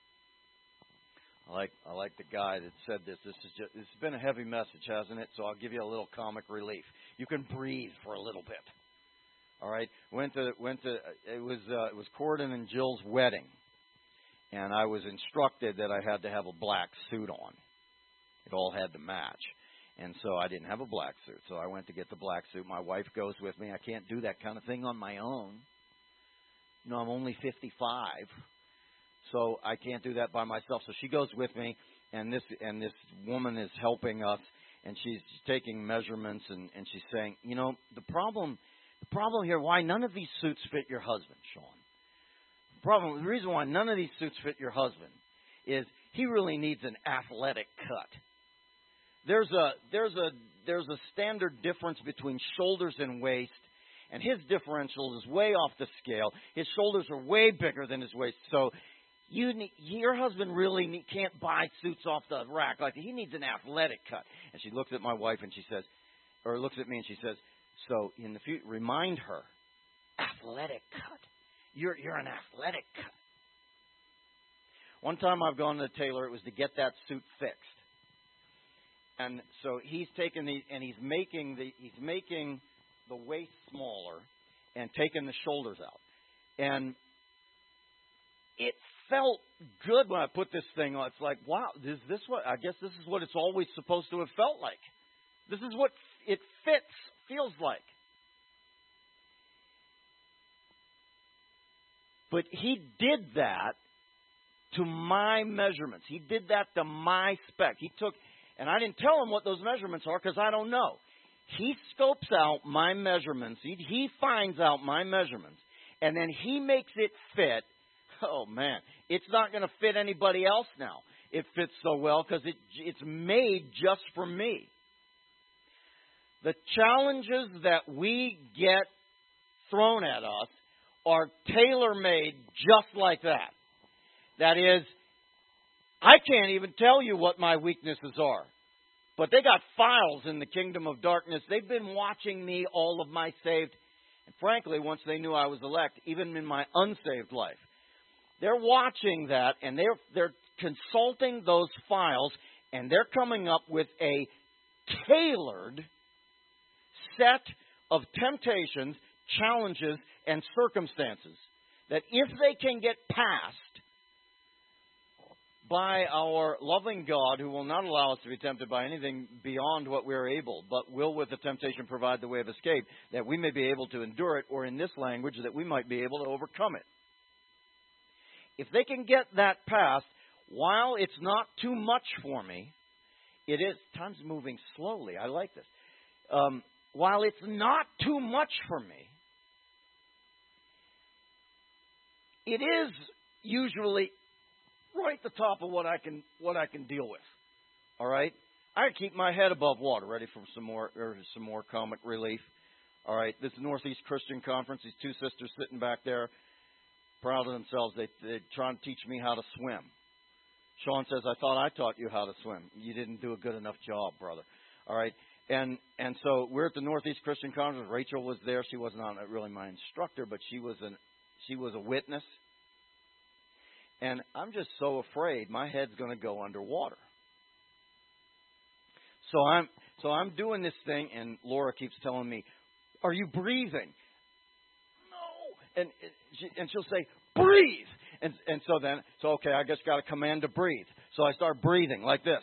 I like, I like the guy that said this. This is just, this has been a heavy message, hasn't it? So I'll give you a little comic relief. You can breathe for a little bit. All right. Went to, went to. It was, uh, it was Corden and Jill's wedding, and I was instructed that I had to have a black suit on. It all had to match. And so I didn't have a black suit. So I went to get the black suit. My wife goes with me. I can't do that kind of thing on my own. You know, I'm only fifty-five. So I can't do that by myself. So she goes with me, and this and this woman is helping us, and she's taking measurements, and, and she's saying, you know, the problem the problem here, why none of these suits fit your husband, Sean. The problem, the reason why none of these suits fit your husband is he really needs an athletic cut. There's a there's a there's a standard difference between shoulders and waist, and his differential is way off the scale. His shoulders are way bigger than his waist. So you need, your husband really need, can't buy suits off the rack like that. He needs an athletic cut. And she looks at my wife and she says, or looks at me and she says, so in the future, remind her, athletic cut. You're you're an athletic cut. One time I've gone to the tailor. It was to get that suit fixed. And so he's taking the and he's making the he's making the waist smaller and taking the shoulders out. And it felt good when I put this thing on. It's like, wow, is this what, I guess this is what it's always supposed to have felt like. This is what it fits, feels like. But he did that to my measurements. He did that to my spec. He took, and I didn't tell him what those measurements are because I don't know. He scopes out my measurements. He, he finds out my measurements. And then he makes it fit. Oh, man. It's not going to fit anybody else now. It fits so well because it, it's made just for me. The challenges that we get thrown at us are tailor-made just like that. That is, I can't even tell you what my weaknesses are. But they got files in the kingdom of darkness. They've been watching me all of my saved, and frankly, once they knew I was elect, even in my unsaved life. They're watching that, and they're they're consulting those files, and they're coming up with a tailored set of temptations, challenges, and circumstances that if they can get past by our loving God, who will not allow us to be tempted by anything beyond what we are able, but will with the temptation provide the way of escape, that we may be able to endure it, or in this language, that we might be able to overcome it. If they can get that past, while it's not too much for me, it is, time's moving slowly, I like this. Um, while it's not too much for me, it is usually right at the top of what I can what I can deal with. All right, I keep my head above water, ready for some more or some more comic relief. All right, this Northeast Christian Conference. These two sisters sitting back there, proud of themselves. They they trying to teach me how to swim. Sean says, "I thought I taught you how to swim. You didn't do a good enough job, brother." All right, and and so we're at the Northeast Christian Conference. Rachel was there. She was not really my instructor, but she was an she was a witness. And I'm just so afraid my head's going to go underwater. So I'm so I'm doing this thing, and Laura keeps telling me, "Are you breathing?" No, and she, and she'll say, "Breathe," and and so then so okay, I just got a command to breathe. So I start breathing like this.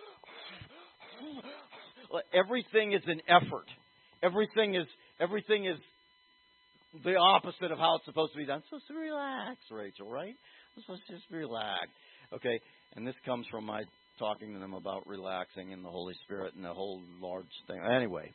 Everything is an effort. Everything is everything is the opposite of how it's supposed to be done. So, so relax, Rachel, right? Let's just relax. Okay, and this comes from my talking to them about relaxing in the Holy Spirit and the whole large thing. Anyway,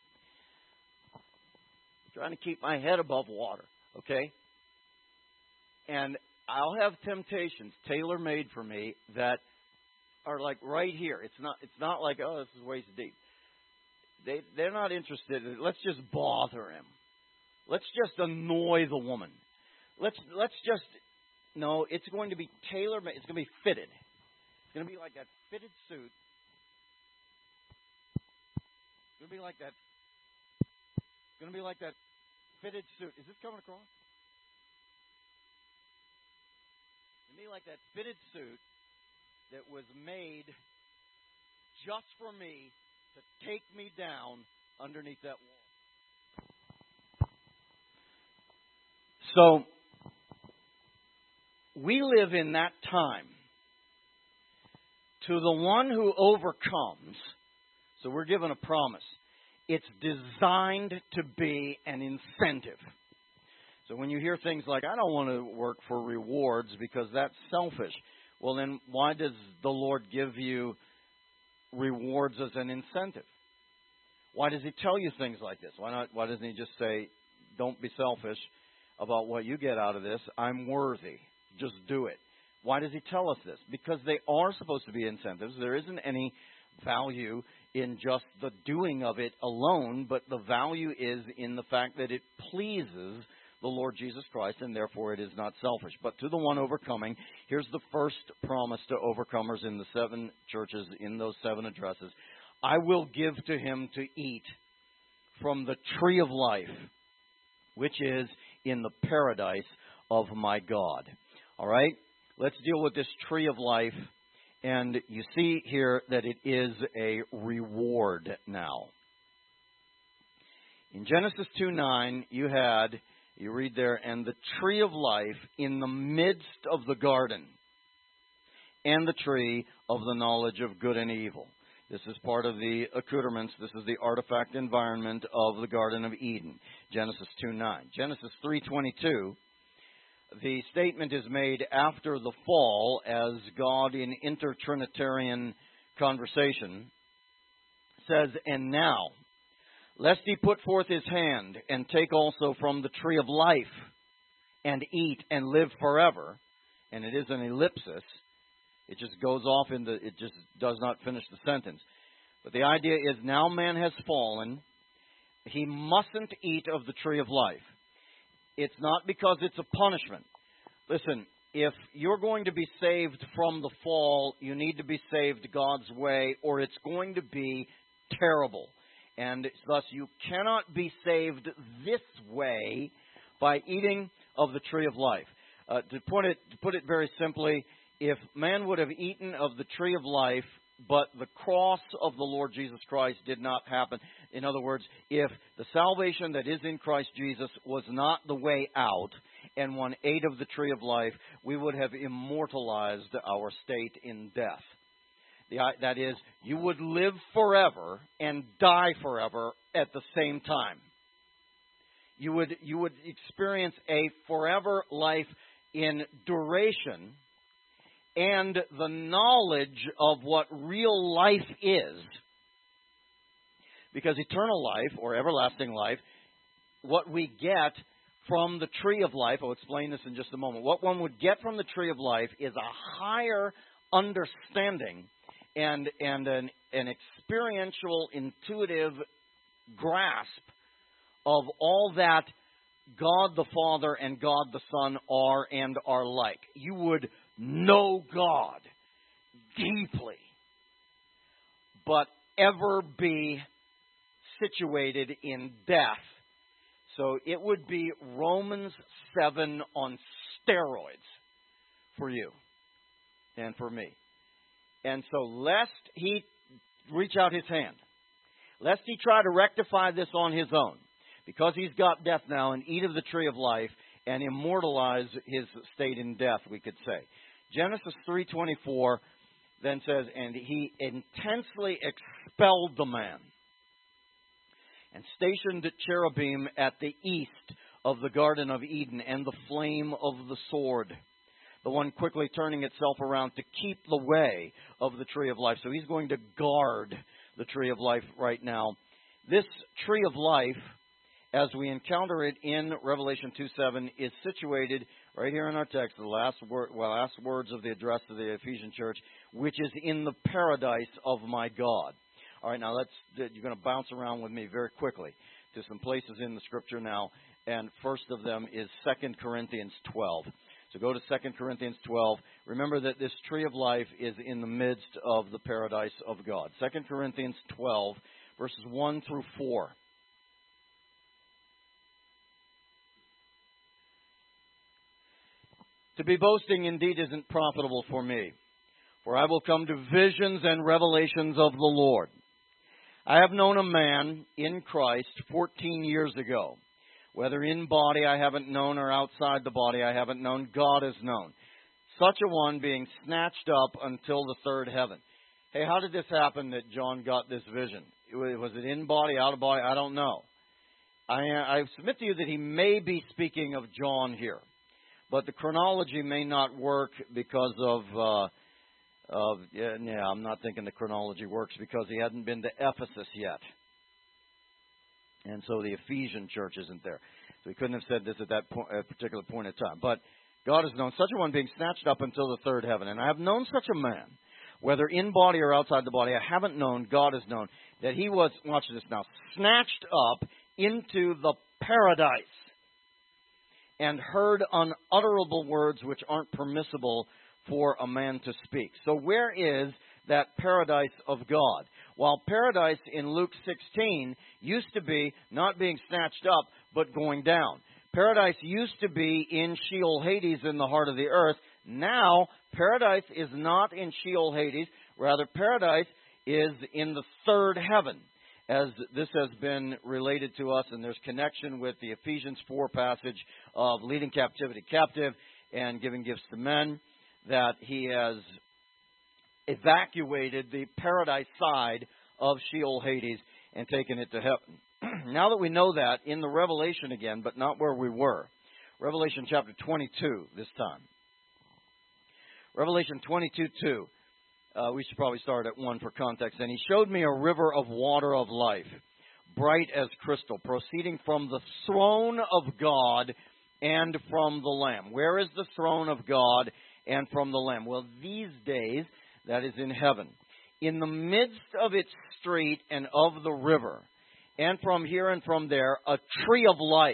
trying to keep my head above water, okay? And I'll have temptations tailor-made for me that are like right here. It's not It's not like, oh, this is waist deep. They, they're not interested in, let's just bother him. Let's just annoy the woman. Let's Let's just... No, it's going to be tailor-made. It's going to be fitted. It's going to be like that fitted suit. It's going to be like that. It's going to be like that fitted suit. Is this coming across? It's going to be like that fitted suit that was made just for me to take me down underneath that wall. So, we live in that time. To the one who overcomes, so we're given a promise. It's designed to be an incentive. So when you hear things like, I don't want to work for rewards because that's selfish. Well, then why does the Lord give you rewards as an incentive? Why does He tell you things like this? Why not? Why doesn't He just say, don't be selfish about what you get out of this? I'm worthy. Just do it. Why does He tell us this? Because they are supposed to be incentives. There isn't any value in just the doing of it alone, but the value is in the fact that it pleases the Lord Jesus Christ, and therefore it is not selfish. But to the one overcoming, here's the first promise to overcomers in the seven churches, in those seven addresses. I will give to him to eat from the tree of life, which is in the paradise of my God. All right, let's deal with this tree of life. And you see here that it is a reward now. In Genesis two nine, you had, You read there, and the tree of life in the midst of the garden, and the tree of the knowledge of good and evil. This is part of the accoutrements. This is the artifact environment of the Garden of Eden. Genesis two nine. Genesis three twenty-two. The statement is made after the fall, as God in intertrinitarian conversation says, "And now, lest he put forth his hand and take also from the tree of life and eat and live forever." And it is an ellipsis. It just goes off in the, it just does not finish the sentence. But the idea is, now man has fallen. He mustn't eat of the tree of life. It's not because it's a punishment. Listen, if you're going to be saved from the fall, you need to be saved God's way, or it's going to be terrible. And thus you cannot be saved this way by eating of the tree of life. Uh, to put it, to put it very simply, if man would have eaten of the tree of life, but the cross of the Lord Jesus Christ did not happen. In other words, if the salvation that is in Christ Jesus was not the way out, and one ate of the tree of life, we would have immortalized our state in death. The, that is, you would live forever and die forever at the same time. You would, you would experience a forever life in duration and the knowledge of what real life is. Because eternal life, or everlasting life, what we get from the tree of life, I'll explain this in just a moment, what one would get from the tree of life is a higher understanding and, and an, an experiential, intuitive grasp of all that God the Father and God the Son are and are like. You would know God deeply, but ever be situated in death. So it would be Romans seven on steroids for you and for me. And so lest he reach out his hand, lest he try to rectify this on his own, because he's got death now, and eat of the tree of life and immortalize his state in death, we could say. Genesis three twenty-four then says, and he intensely expelled the man and stationed cherubim at the east of the Garden of Eden and the flame of the sword, the one quickly turning itself around to keep the way of the tree of life. So he's going to guard the tree of life right now. This tree of life, as we encounter it in Revelation two seven, is situated right here in our text, the last, word, well, last words of the address to the Ephesian church, which is in the paradise of my God. All right, now let's, you're going to bounce around with me very quickly to some places in the Scripture now, and first of them is Second Corinthians twelve. So go to Second Corinthians twelve. Remember that this tree of life is in the midst of the paradise of God. Second Corinthians twelve, verses one through four. To be boasting indeed isn't profitable for me, for I will come to visions and revelations of the Lord. I have known a man in Christ fourteen years ago. Whether in body I haven't known or outside the body I haven't known, God has known. Such a one being snatched up until the third heaven. Hey, how did this happen that John got this vision? Was it in body, out of body? I don't know. I, I submit to you that he may be speaking of John here. But the chronology may not work because of, uh, of yeah, yeah, I'm not thinking the chronology works because he hadn't been to Ephesus yet. And so the Ephesian church isn't there. So he couldn't have said this at that point, at particular point in time. But God has known such a one being snatched up until the third heaven. And I have known such a man, whether in body or outside the body, I haven't known, God has known, that he was, watch this now, snatched up into the paradise and heard unutterable words which aren't permissible for a man to speak. So where is that paradise of God? While paradise in Luke sixteen used to be not being snatched up, but going down. Paradise used to be in Sheol Hades in the heart of the earth. Now, paradise is not in Sheol Hades. Rather, paradise is in the third heaven. as this has been related to us, and there's connection with the Ephesians four passage of leading captivity captive and giving gifts to men, that he has evacuated the paradise side of Sheol Hades and taken it to heaven. Now that we know that, in the Revelation again, but not where we were. Revelation chapter twenty-two this time. Revelation twenty-two two. Uh, we should probably start at one for context. And he showed me a river of water of life, bright as crystal, proceeding from the throne of God and from the Lamb. Where is the throne of God and from the Lamb? Well, these days, that is in heaven. In the midst of its street and of the river, and from here and from there, a tree of life,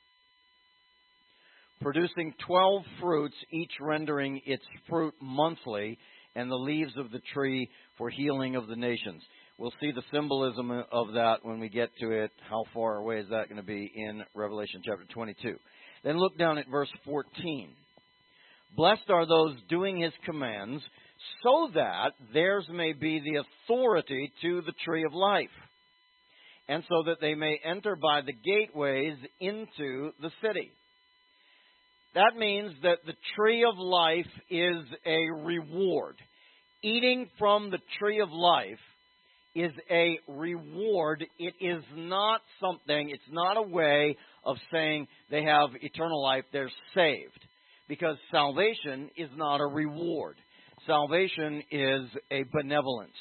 producing twelve fruits, each rendering its fruit monthly, and the leaves of the tree for healing of the nations. We'll see the symbolism of that when we get to it. How far away is that going to be in Revelation chapter twenty-two? Then look down at verse fourteen. Blessed are those doing his commands, so that theirs may be the authority to the tree of life, and so that they may enter by the gateways into the city. That means that the tree of life is a reward. Eating from the tree of life is a reward. It is not something, it's not a way of saying they have eternal life, they're saved. Because salvation is not a reward. Salvation is a benevolence.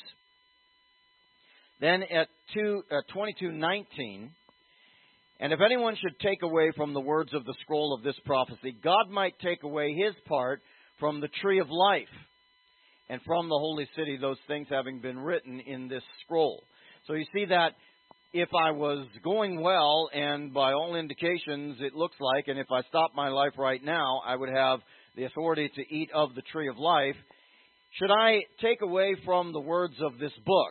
Then at twenty-two nineteen, and if anyone should take away from the words of the scroll of this prophecy, God might take away his part from the tree of life and from the holy city, those things having been written in this scroll. So you see that if I was going well, and by all indications it looks like, and if I stopped my life right now, I would have the authority to eat of the tree of life. Should I take away from the words of this book,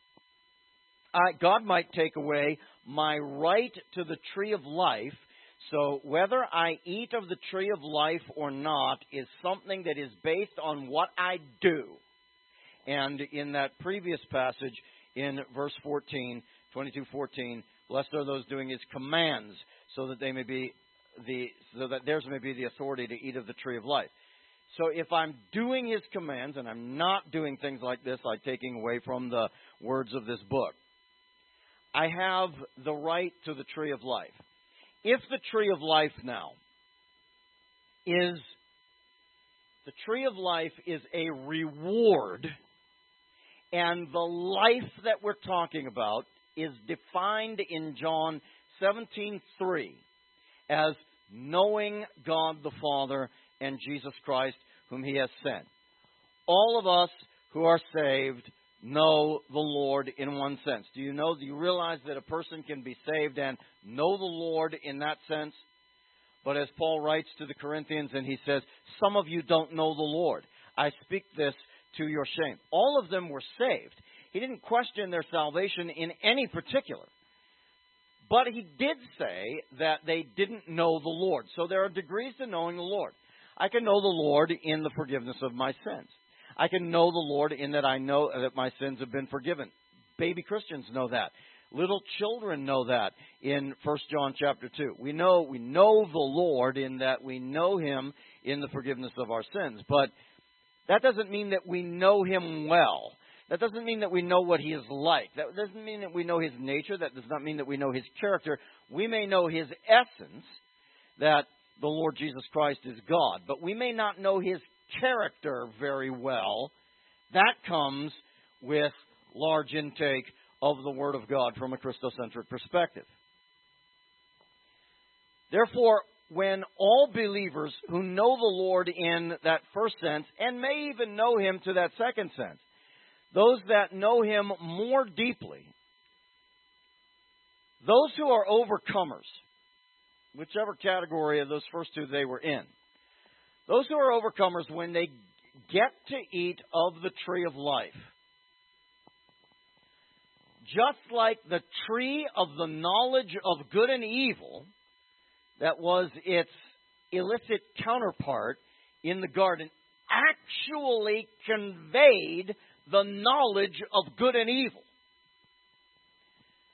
I, God might take away my right to the tree of life. So whether I eat of the tree of life or not is something that is based on what I do. And in that previous passage, in verse fourteen, twenty-two fourteen, blessed are those doing his commands, so that they may be the so that theirs may be the authority to eat of the tree of life. So if I'm doing his commands and I'm not doing things like this, like taking away from the words of this book, I have the right to the tree of life. If the tree of life now is, the tree of life is a reward, and the life that we're talking about is defined in John seventeen three as knowing God the Father and Jesus Christ whom he has sent. All of us who are saved know the Lord in one sense. Do you know, do you realize that a person can be saved and know the Lord in that sense? But as Paul writes to the Corinthians, and he says, some of you don't know the Lord. I speak this to your shame. All of them were saved. He didn't question their salvation in any particular. But he did say that they didn't know the Lord. So there are degrees to knowing the Lord. I can know the Lord in the forgiveness of my sins. I can know the Lord in that I know that my sins have been forgiven. Baby Christians know that. Little children know that in First John chapter two. We know we know the Lord in that we know him in the forgiveness of our sins. But that doesn't mean that we know him well. That doesn't mean that we know what he is like. That doesn't mean that we know his nature. That does not mean that we know his character. We may know his essence, that the Lord Jesus Christ is God. But we may not know his character very well. That comes with large intake of the Word of God from a Christocentric perspective. Therefore, when all believers who know the Lord in that first sense, and may even know him to that second sense, those that know him more deeply, those who are overcomers, whichever category of those first two they were in, those who are overcomers, when they get to eat of the tree of life, just like the tree of the knowledge of good and evil, that was its illicit counterpart in the garden, actually conveyed the knowledge of good and evil.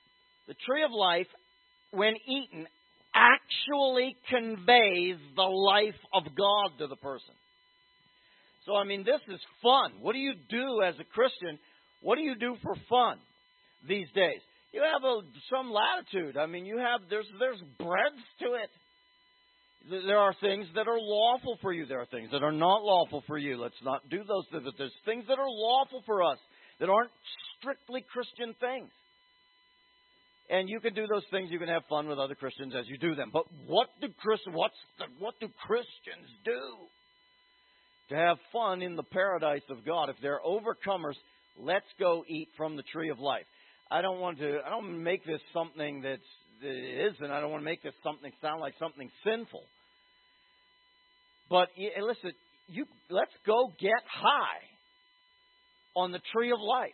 The tree of life, when eaten, actually conveys the life of God to the person. So, I mean, this is fun. What do you do as a Christian? What do you do for fun these days? You have a, some latitude. I mean, you have there's there's breadth to it. There are things that are lawful for you. There are things that are not lawful for you. Let's not do those things. There's things that are lawful for us that aren't strictly Christian things. And you can do those things. You can have fun with other Christians as you do them. But what do Christians? What's the, what do Christians do to have fun in the paradise of God? If they're overcomers, let's go eat from the tree of life. I don't want to. I don't want to make this something that's that it isn't. I don't want to make this something sound like something sinful. But listen, you let's go get high on the tree of life.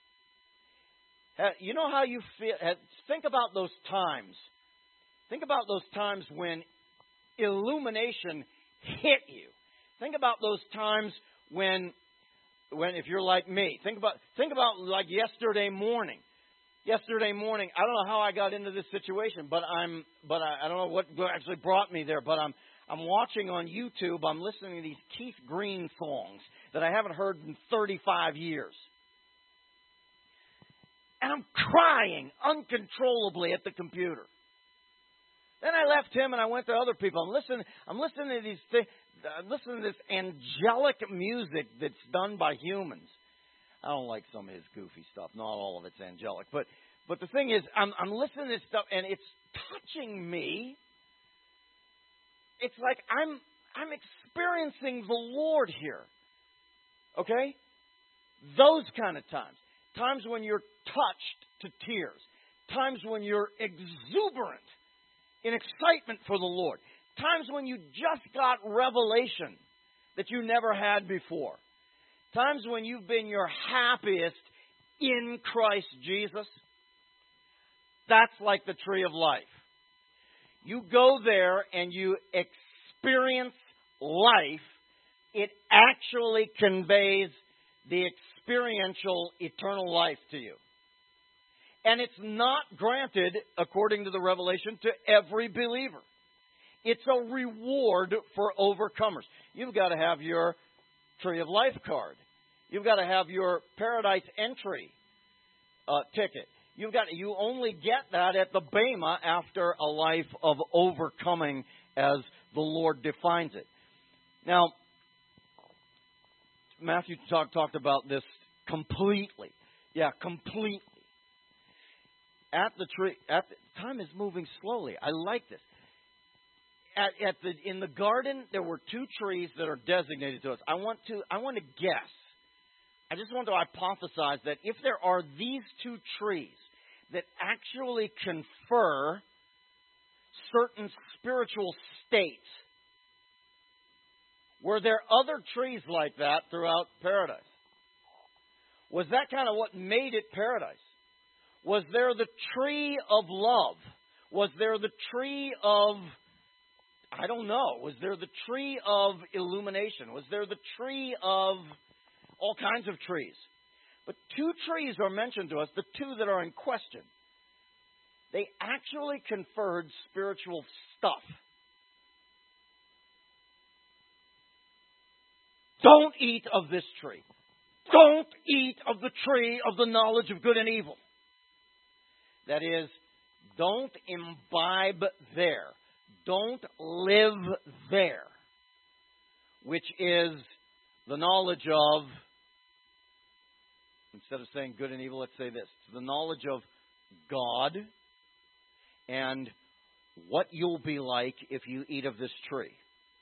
You know how you feel? Think about those times. Think about those times when illumination hit you. Think about those times when, when if you're like me, think about think about like yesterday morning. Yesterday morning, I don't know how I got into this situation, but I'm but I, I don't know what actually brought me there. But I'm I'm watching on YouTube. I'm listening to these Keith Green songs that I haven't heard in thirty-five years. And I'm crying uncontrollably at the computer. Then I left him and I went to other people. I'm listening. I'm listening to these things. I'm listening to this angelic music that's done by humans. I don't like some of his goofy stuff. Not all of it's angelic, but but the thing is, I'm I'm listening to this stuff and it's touching me. It's like I'm I'm experiencing the Lord here. Okay, those kind of times. Times when you're touched to tears. Times when you're exuberant in excitement for the Lord. Times when you just got revelation that you never had before. Times when you've been your happiest in Christ Jesus. That's like the tree of life. You go there and you experience life. It actually conveys the experiential eternal life to you. And it's not granted, according to the revelation, to every believer. It's a reward for overcomers. You've got to have your tree of life card. You've got to have your paradise entry uh, ticket. You've got you only get that at the Bema after a life of overcoming as the Lord defines it. Now, Matthew talk, talked about this completely. Yeah, completely. At the tree, at the, time is moving slowly. I like this. At, at the in the garden, there were two trees that are designated to us. I want to I want to guess. I just want to hypothesize that if there are these two trees that actually confer certain spiritual states, were there other trees like that throughout paradise? Was that kind of what made it paradise? Was there the tree of love? Was there the tree of, I don't know, was there the tree of illumination? Was there the tree of all kinds of trees? But two trees are mentioned to us, the two that are in question. They actually conferred spiritual stuff. Don't eat of this tree. Don't eat of the tree of the knowledge of good and evil. That is, don't imbibe there. Don't live there. Which is the knowledge of, instead of saying good and evil, let's say this. It's the knowledge of God and what you'll be like if you eat of this tree.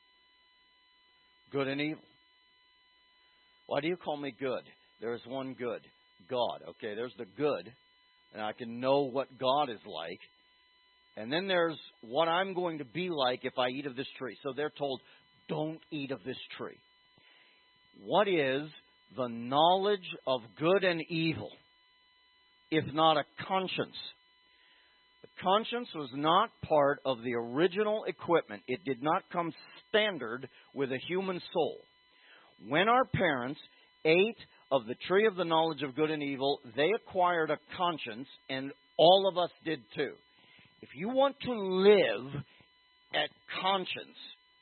Good and evil. Why do you call me good? There is one good, God. Okay, there's the good, and I can know what God is like. And then there's what I'm going to be like if I eat of this tree. So they're told, don't eat of this tree. What is the knowledge of good and evil, if not a conscience? The conscience was not part of the original equipment. It did not come standard with a human soul. When our parents ate of the tree of the knowledge of good and evil, they acquired a conscience, and All of us did too. If you want to live at conscience,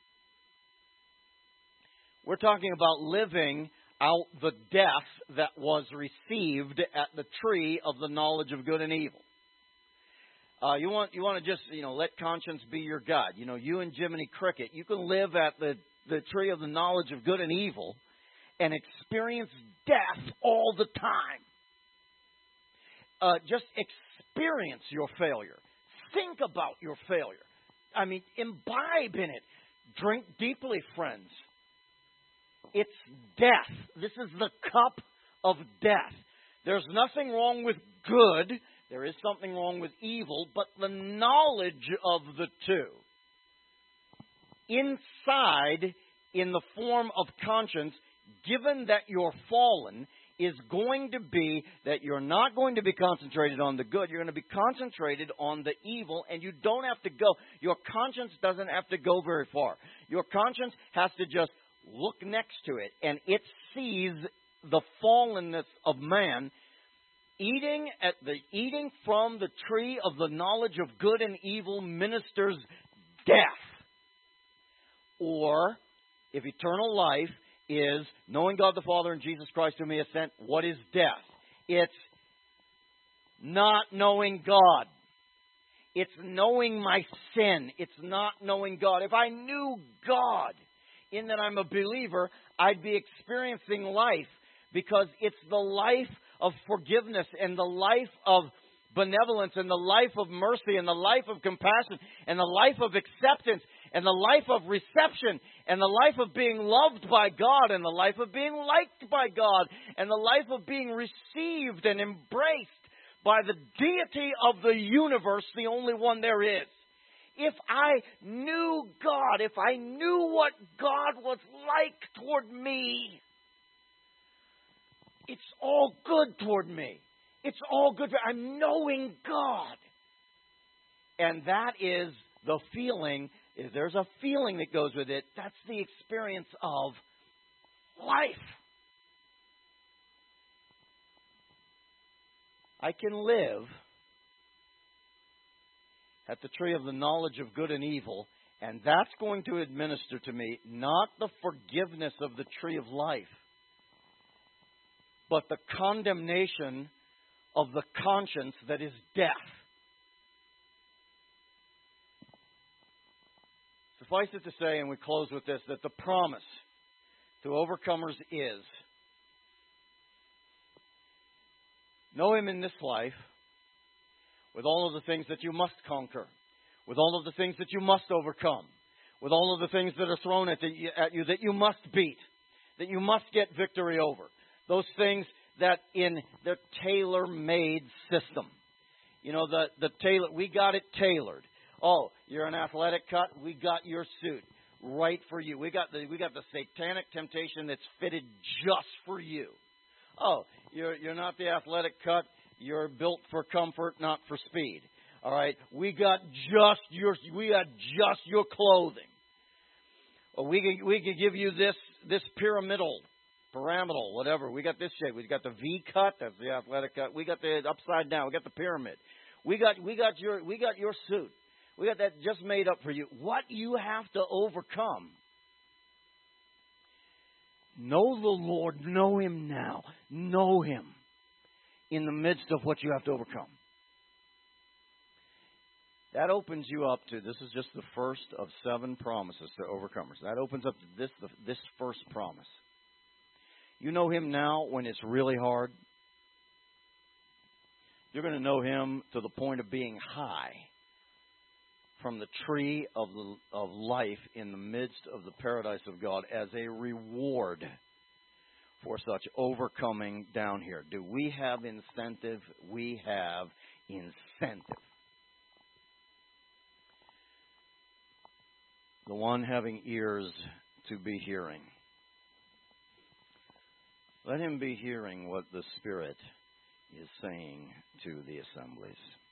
we're talking about living out the death that was received at the tree of the knowledge of good and evil. Uh, you want you want to just, you know, let conscience be your guide. You know, you and Jiminy Cricket, you can live at the, the tree of the knowledge of good and evil and experience death all the time. Uh, just experience your failure. Think about your failure. I mean, imbibe in it. Drink deeply, friends. It's death. This is the cup of death. There's nothing wrong with good. There is something wrong with evil, but the knowledge of the two. Inside, in the form of conscience, given that you're fallen, is going to be that you're not going to be concentrated on the good. You're going to be concentrated on the evil, and you don't have to go. Your conscience doesn't have to go very far. Your conscience has to just look next to it, and it sees the fallenness of man. Eating at the eating from the tree of the knowledge of good and evil ministers death. Or, if eternal life is knowing God the Father and Jesus Christ whom He has sent, what is death? It's not knowing God. It's knowing my sin. It's not knowing God. If I knew God, in that I'm a believer, I'd be experiencing life, because it's the life of forgiveness and the life of benevolence and the life of mercy and the life of compassion and the life of acceptance and the life of reception and the life of being loved by God and the life of being liked by God and the life of being received and embraced by the deity of the universe, the only one there is. If I knew God, if I knew what God was like toward me, it's all good toward me. It's all good. I'm knowing God. And that is the feeling. Is there's a feeling that goes with it. That's the experience of life. I can live at the tree of the knowledge of good and evil, and that's going to administer to me not the forgiveness of the tree of life, but the condemnation of the conscience that is death. Suffice it to say, and we close with this, that the promise to overcomers is, know Him in this life with all of the things that you must conquer, with all of the things that you must overcome, with all of the things that are thrown at, the, at you that you must beat, that you must get victory over. Those things that in the tailor-made system. You know, the, the tailor, we got it tailored. Oh, you're an athletic cut, we got your suit right for you. We got the we got the satanic temptation that's fitted just for you. Oh, you're you're not the athletic cut, you're built for comfort, not for speed. All right, we got just your we got just your clothing. Well, we can we can give you this this pyramidal, pyramidal, whatever. We got this shape. We got the V cut. That's the athletic cut. We got the upside down. We got the pyramid. We got we got your we got your suit. We got that just made up for you. What you have to overcome. Know the Lord. Know Him now. Know Him in the midst of what you have to overcome. That opens you up to, this is just the first of seven promises to overcomers. That opens up to this, this first promise. You know Him now when it's really hard. You're going to know Him to the point of being high from the tree of, the, of life in the midst of the paradise of God as a reward for such overcoming down here. Do we have incentive? We have incentive. The one having ears to be hearing. Let him be hearing what the Spirit is saying to the assemblies.